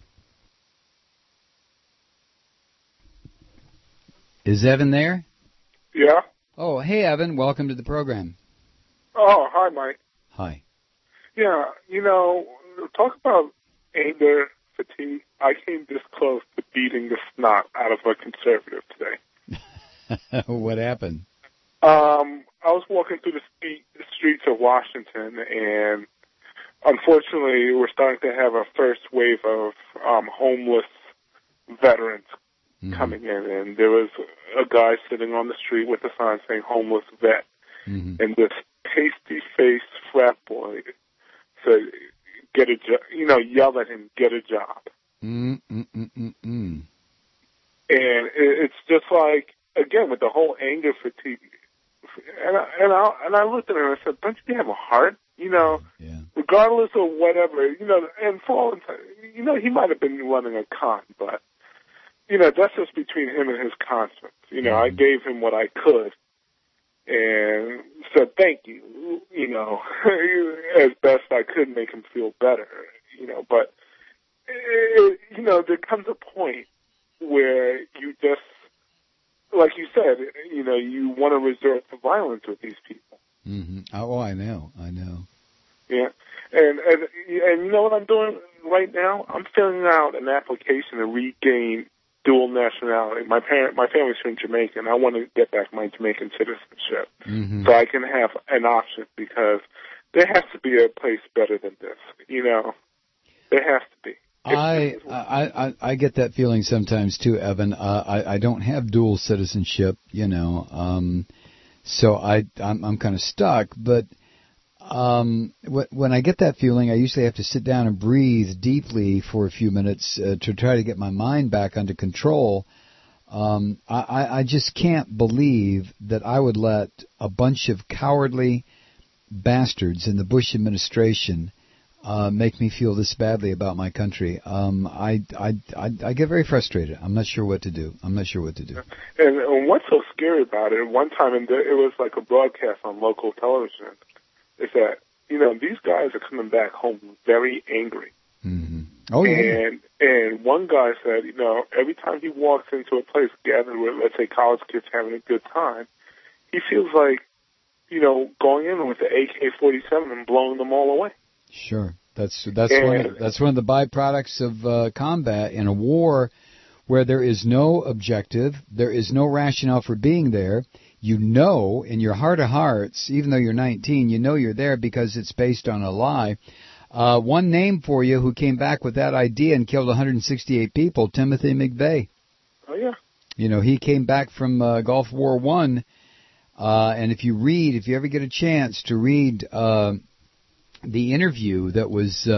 Is Evan there? Yeah. Oh, hey, Evan. Welcome to the program. Oh, hi, Mike. Hi. Yeah, talk about anger, fatigue. I came this close to beating the snot out of a conservative today. What happened? I was walking through the streets of Washington, and unfortunately, we're starting to have a first wave of homeless veterans coming in, and there was a guy sitting on the street with a sign saying "homeless vet," and this pasty-faced frat boy said, "Get a job," yell at him, "Get a job." And it's just like, again, with the whole anger fatigue. And I looked at him and I said, "Don't you have a heart? Regardless of whatever, and for all time, he might have been running a con, but that's just between him and his conscience. I gave him what I could and said thank you, as best I could, make him feel better, but there comes a point where you just, like you said, you want to resort to violence with these people. Oh, I know. Yeah, and you know what I'm doing right now? I'm filling out an application to regain dual nationality. My family's from Jamaica, and I want to get back my Jamaican citizenship so I can have an option, because there has to be a place better than this. There has to be. I get that feeling sometimes too, Evan. I don't have dual citizenship, so I'm kind of stuck. But when I get that feeling, I usually have to sit down and breathe deeply for a few minutes to try to get my mind back under control. I just can't believe that I would let a bunch of cowardly bastards in the Bush administration make me feel this badly about my country. I get very frustrated. I'm not sure what to do. And what's so scary about it, one time, it was like a broadcast on local television, is that, these guys are coming back home very angry. Oh, yeah. And one guy said, every time he walks into a place gathered with, let's say, college kids having a good time, he feels like, going in with the AK-47 and blowing them all away. Sure. That's one of the byproducts of combat in a war where there is no objective, there is no rationale for being there. In your heart of hearts, even though you're 19, you're there because it's based on a lie. One name for you who came back with that idea and killed 168 people, Timothy McVeigh. Oh, yeah. He came back from Gulf War I, and if you ever get a chance to read the interview that was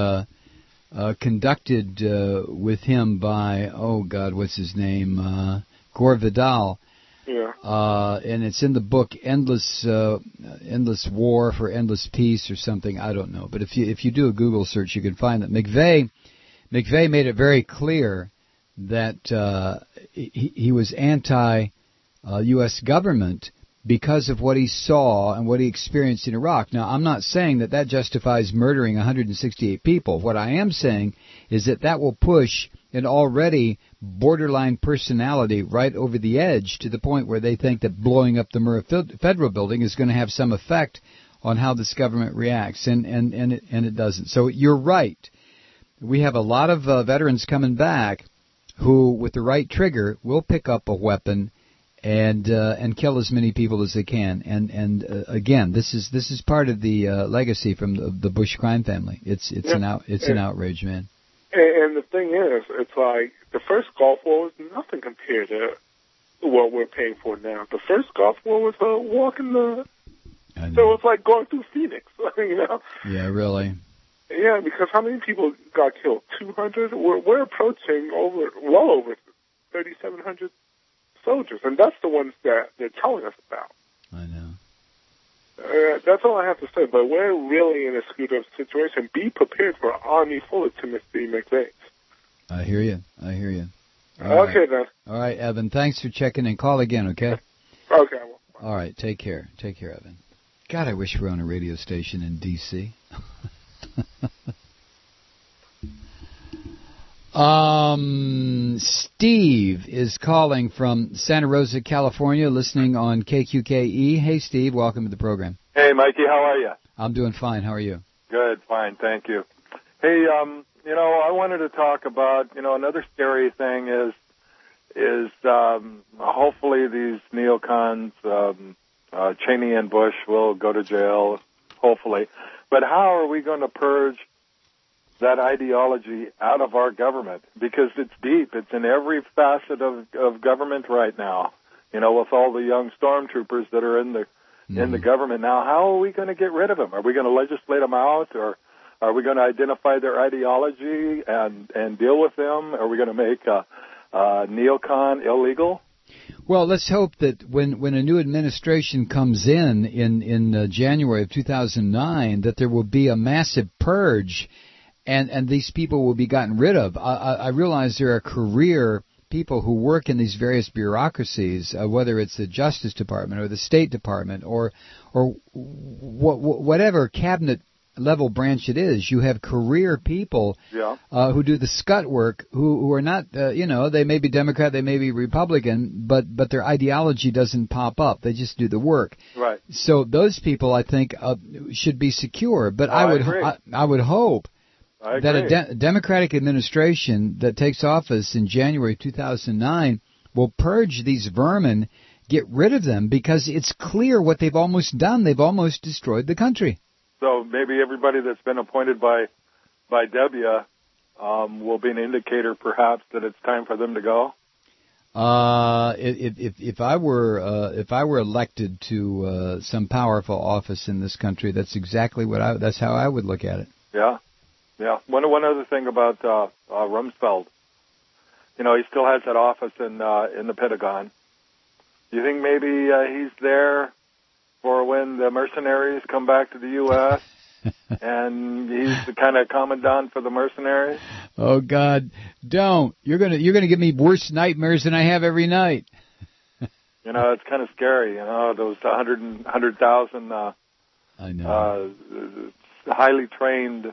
conducted with him by, what's his name, Gore Vidal. Yeah. And it's in the book Endless War for Endless Peace or something. I don't know. But if you do a Google search, you can find that McVeigh made it very clear that he was anti-U.S. government because of what he saw and what he experienced in Iraq. Now, I'm not saying that justifies murdering 168 people. What I am saying is that will push an already borderline personality right over the edge to the point where they think that blowing up the Murrah Federal Building is going to have some effect on how this government reacts, and it doesn't. So you're right. We have a lot of veterans coming back who, with the right trigger, will pick up a weapon and kill as many people as they can. And again, this is part of the legacy from the Bush crime family. It's an outrage, man. And the thing is, it's like the first Gulf War was nothing compared to what we're paying for now. The first Gulf War was a walk in the. So it was like going through Phoenix, you know. Yeah, really. Yeah, because how many people got killed? 200. We're approaching well over 3,700 soldiers, and that's the ones that they're telling us about. I know. That's all I have to say, but we're really in a screwed up situation. Be prepared for an army full of Timothy McVeighs. I hear you. Okay, then. All right, Evan, thanks for checking in. Call again, okay? Okay. All right, take care. Take care, Evan. God, I wish we were on a radio station in D.C. Steve is calling from Santa Rosa, California, listening on KQKE. Hey, Steve, welcome to the program. Hey, Mikey, how are you? I'm doing fine. How are you? Good, fine, thank you. Hey, I wanted to talk about, another scary thing is hopefully these neocons, Cheney and Bush will go to jail, hopefully. But how are we going to purge that ideology out of our government? Because it's deep. It's in every facet of government right now. With all the young stormtroopers that are in the government now, how are we going to get rid of them? Are we going to legislate them out, or are we going to identify their ideology and deal with them? Are we going to make neocon illegal? Well, let's hope that when a new administration comes in January of 2009, that there will be a massive purge, and these people will be gotten rid of. I realize there are career people who work in these various bureaucracies, whether it's the Justice Department or the State Department or whatever cabinet level branch it is. You have career people who do the scut work, who are not, they may be Democrat, they may be Republican, but their ideology doesn't pop up. They just do the work. Right. So those people, I think, should be secure. But I would hope that a Democratic administration that takes office in January 2009 will purge these vermin, get rid of them, because it's clear what they've almost done. They've almost destroyed the country. So maybe everybody that's been appointed by Debia will be an indicator, perhaps, that it's time for them to go. If I were elected to some powerful office in this country, that's exactly that's how I would look at it. Yeah. One other thing about Rumsfeld, he still has that office in the Pentagon. Do you think maybe he's there for when the mercenaries come back to the U.S. and he's the kind of commandant for the mercenaries? Oh God, don't! You're gonna give me worse nightmares than I have every night. It's kind of scary. Those 100,000 I know highly trained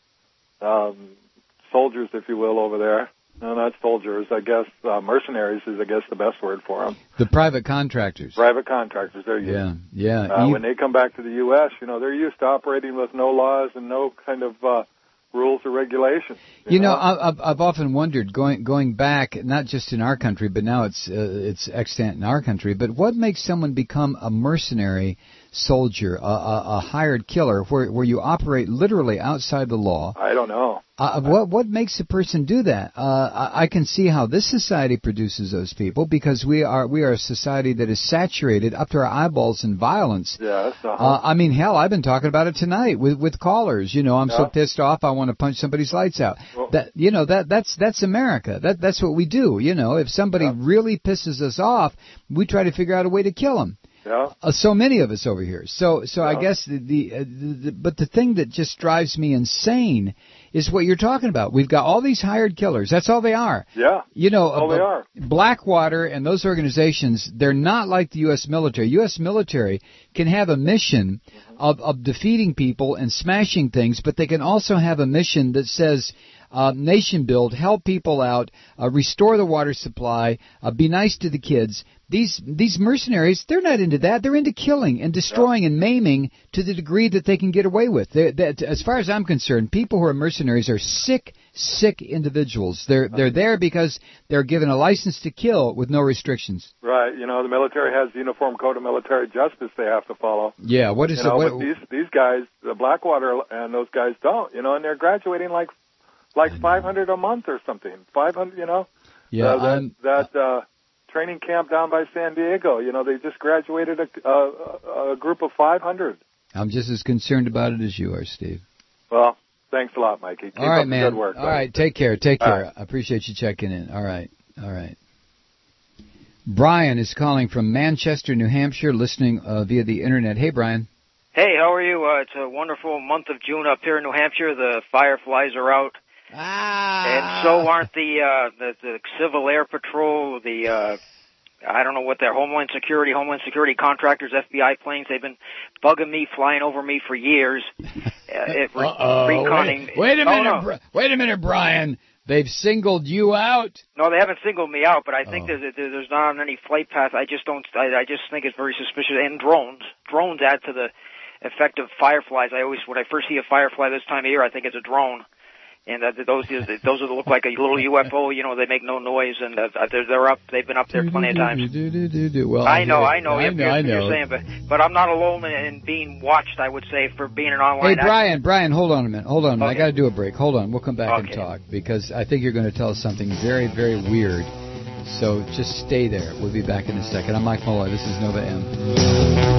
soldiers, if you will, over there. No, not soldiers. I guess mercenaries is, the best word for them. The private contractors. Private contractors. They're used. Yeah. When they come back to the U.S., they're used to operating with no laws and no kind of rules or regulations. You know, I've often wondered, going back, not just in our country, but now it's extant in our country. But what makes someone become a mercenary soldier, a hired killer, where you operate literally outside the law. I don't know. What makes a person do that? I can see how this society produces those people, because we are a society that is saturated up to our eyeballs in violence. Yes. I mean, hell, I've been talking about it tonight with callers. I'm so pissed off I want to punch somebody's lights out. Well, that's America. That's what we do. If somebody really pisses us off, we try to figure out a way to kill them. Yeah. So many of us over here. So I guess but the thing that just drives me insane is what you're talking about. We've got all these hired killers. That's all they are. Yeah. All they are. Blackwater and those organizations, they're not like the U.S. military. U.S. military can have a mission of defeating people and smashing things, but they can also have a mission that says, nation build, help people out, restore the water supply, be nice to the kids. These mercenaries, they're not into that. They're into killing and destroying and maiming to the degree that they can get away with. As far as I'm concerned, people who are mercenaries are sick individuals. They're there because they're given a license to kill with no restrictions. Right. The military has the Uniform Code of Military Justice they have to follow. Yeah. What is it? But these guys, the Blackwater and those guys don't. And they're graduating like 500 a month or something. 500. Yeah. That training camp down by San Diego. They just graduated a group of 500. I'm just as concerned about it as you are, Steve. Well, thanks a lot, Mikey. Keep all right, up man. The good work. All right, take care. I appreciate you checking in. All right. Brian is calling from Manchester, New Hampshire, listening via the internet. Hey, Brian. Hey, how are you? It's a wonderful month of June up here in New Hampshire. The fireflies are out. And so aren't the Civil Air Patrol, I don't know what they're, Homeland Security contractors, FBI planes. They've been bugging me, flying over me for years. Reconning. Wait a minute, wait a minute, Brian. They've singled you out? No, they haven't singled me out, but I think there's not on any flight path. I just think it's very suspicious. And drones add to the effect of fireflies. When I first see a firefly this time of year, I think it's a drone. And those look like a little UFO. They make no noise, and they're up. They've been up there plenty of times. Well, I know. You're saying, but I'm not alone in being watched. I would say, for being an online. Hey, Brian, hold on a minute. Okay. I got to do a break. Hold on. We'll come back and talk, because I think you're going to tell us something very, very weird. So just stay there. We'll be back in a second. I'm Mike Malloy. This is Nova M.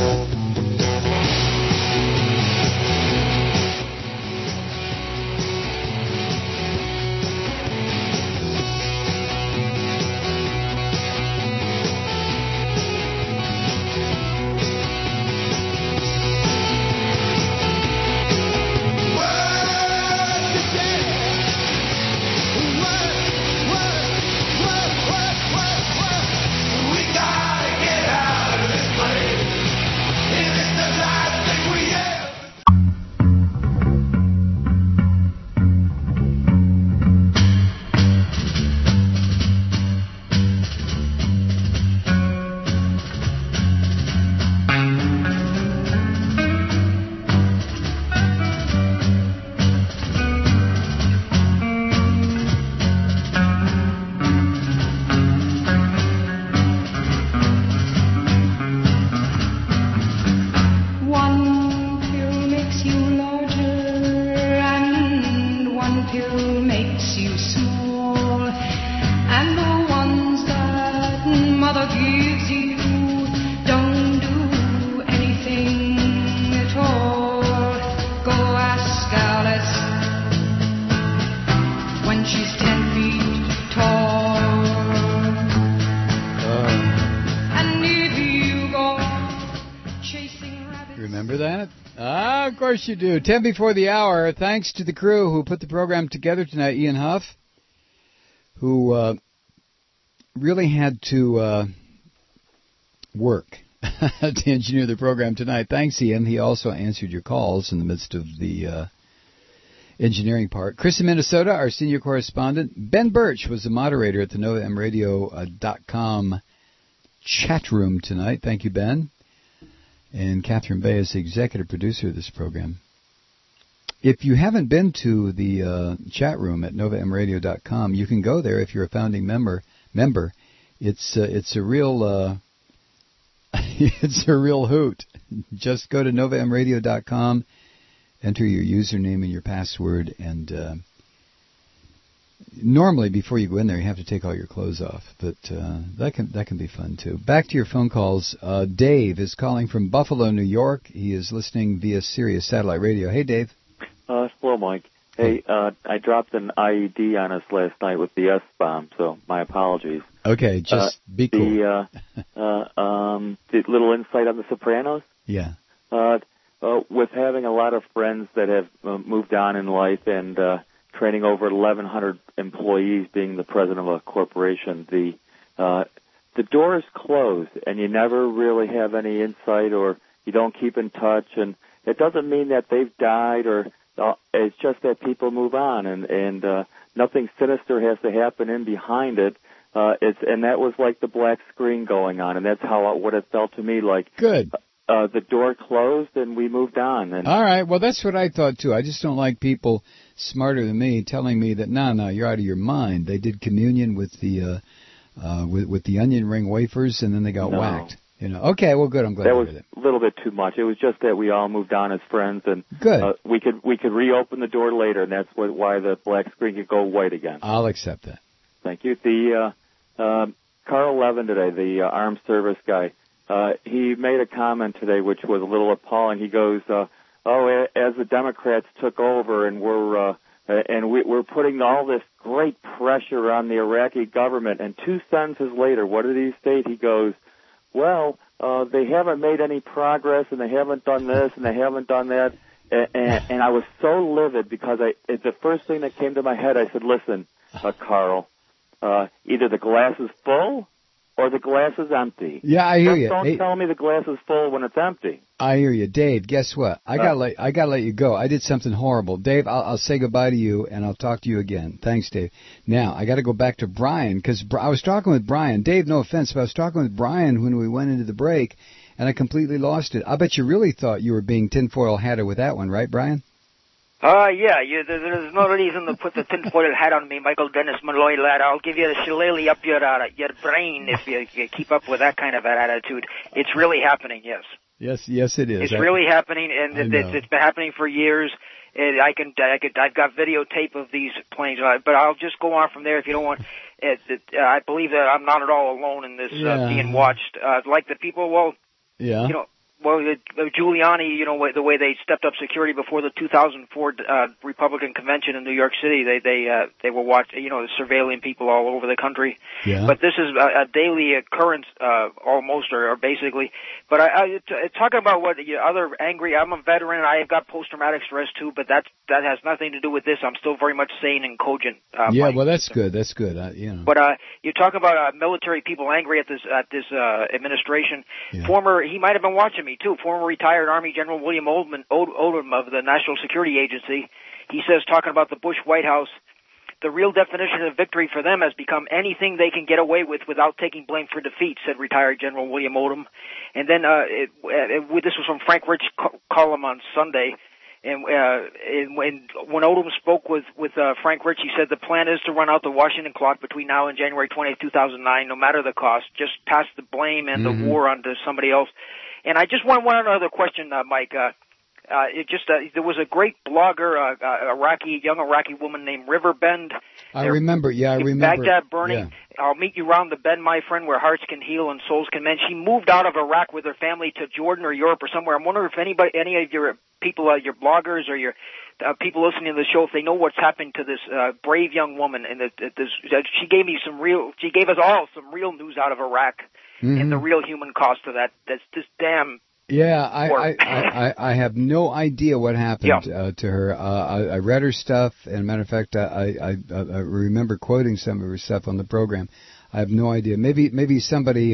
You do. 10 before the hour. Thanks to the crew who put the program together tonight. Ian Huff, who really had to work to engineer the program tonight. Thanks, Ian. He also answered your calls in the midst of the engineering part. Chris in Minnesota, our senior correspondent. Ben Birch was the moderator at the NovaMradio.com chat room tonight. Thank you, Ben. And Catherine Bay is the executive producer of this program. If you haven't been to the chat room at NovaMradio.com, you can go there if you're a founding member. It's a real It's a real hoot. Just go to novamradio.com, enter your username and your password, and normally before you go in there, you have to take all your clothes off. But that can be fun too. Back to your phone calls. Dave is calling from Buffalo, New York. He is listening via Sirius Satellite Radio. Hey, Dave. Hello, Mike. Hey, I dropped an IED on us last night with the S-bomb, so my apologies. Okay, just be cool. The little insight on The Sopranos? Yeah. With having a lot of friends that have moved on in life and training over 1,100 employees, being the president of a corporation, the door is closed, and you never really have any insight, or you don't keep in touch, and it doesn't mean that they've died, or it's just that people move on, and nothing sinister has to happen in behind it. And that was like the black screen going on, and that's what it felt to me like. Good. The door closed, and we moved on. And all right. Well, that's what I thought too. I just don't like people smarter than me telling me that no, you're out of your mind. They did communion with the onion ring wafers, and then they got whacked. You know. Okay. Well, good. I'm glad. That was a little bit too much. It was just that we all moved on as friends, and good. We could reopen the door later, and that's why the black screen could go white again. I'll accept that. Thank you. The Carl Levin today, the armed service guy, he made a comment today which was a little appalling. He goes, as the Democrats took over and we're putting all this great pressure on the Iraqi government, and 2 sentences later, what did he state? He goes, well, they haven't made any progress, and they haven't done this, and they haven't done that. And I was so livid because the first thing that came to my head, I said, listen, Carl, either the glass is full or the glass is empty. Yeah, I hear you. Don't tell me the glass is full when it's empty. I hear you, Dave. Guess what? I gotta let you go. I did something horrible, Dave. I'll say goodbye to you, and I'll talk to you again. Thanks, Dave. Now I got to go back to Brian because I was talking with Brian. Dave, no offense, but I was talking with Brian when we went into the break, and I completely lost it. I bet you really thought you were being tinfoil hatter with that one, right, Brian? Yeah, there's no reason to put the tinfoil hat on me, Michael Dennis Malloy, lad. I'll give you the shillelagh up your brain if you keep up with that kind of an attitude. It's really happening, yes. Yes, it is. It's really happening, and it's been happening for years. I've got videotape of these planes, but I'll just go on from there if you don't want. I believe that I'm not at all alone in this being watched. Like the people, yeah. Giuliani, the way they stepped up security before the 2004 Republican convention in New York City, they were watching, surveilling people all over the country. Yeah. But this is a daily occurrence, almost, or basically. But talking about what other angry, I'm a veteran. I've got post-traumatic stress too, but that has nothing to do with this. I'm still very much sane and cogent. Yeah, well, that's good. That's good. But you talk about military people angry at this administration. Yeah. He might have been watching me too. Former retired Army General William Odom of the National Security Agency. He says, talking about the Bush White House, the real definition of victory for them has become anything they can get away with without taking blame for defeat, said retired General William Odom. And then this was from Frank Rich column on Sunday. And when Odom spoke with Frank Rich, he said the plan is to run out the Washington clock between now and January 20th, 2009, no matter the cost. Just pass the blame and the war onto somebody else. And I just want one other question, Mike. There was a great blogger, young Iraqi woman named Riverbend. I remember. Baghdad burning. Yeah. I'll meet you round the bend, my friend, where hearts can heal and souls can mend. She moved out of Iraq with her family to Jordan or Europe or somewhere. I'm wondering if any of your people, your bloggers or your people listening to the show, if they know what's happened to this brave young woman. And she gave us all some real news out of Iraq and the real human cost of that. That's just damn. Yeah, I have no idea what happened to her. I read her stuff, and matter of fact, I remember quoting some of her stuff on the program. I have no idea. Maybe somebody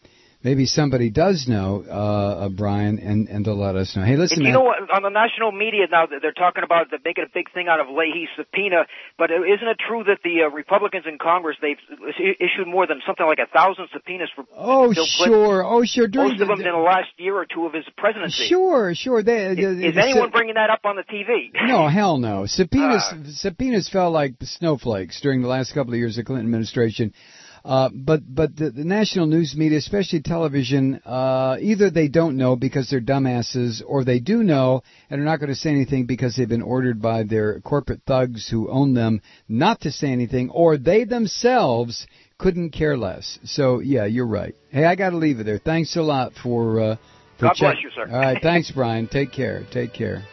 does know, Brian, and they'll let us know. Hey, listen, you know what? On the national media now, they're talking about making a big thing out of Leahy's subpoena. But isn't it true that the Republicans in Congress, they've issued more than something like 1,000 subpoenas for Bill Clinton? Oh, sure. Most of them in the last year or two of his presidency. Sure. Is anyone bringing that up on the TV? No, hell no. Subpoenas fell like snowflakes during the last couple of years of the Clinton administration. But the national news media, especially television, either they don't know because they're dumbasses, or they do know and are not going to say anything because they've been ordered by their corporate thugs who own them not to say anything, or they themselves couldn't care less. So, yeah, you're right. Hey, I got to leave it there. Thanks a lot for God bless you, sir. All right, thanks, Brian. Take care. Take care.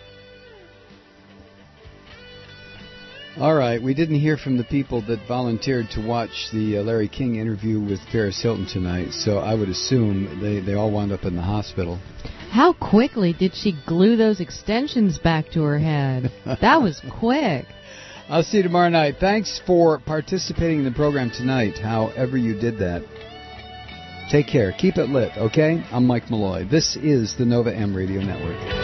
All right, we didn't hear from the people that volunteered to watch the Larry King interview with Paris Hilton tonight, so I would assume they all wound up in the hospital. How quickly did she glue those extensions back to her head? That was quick. I'll see you tomorrow night. Thanks for participating in the program tonight, however you did that. Take care. Keep it lit, okay? I'm Mike Malloy. This is the Nova M Radio Network.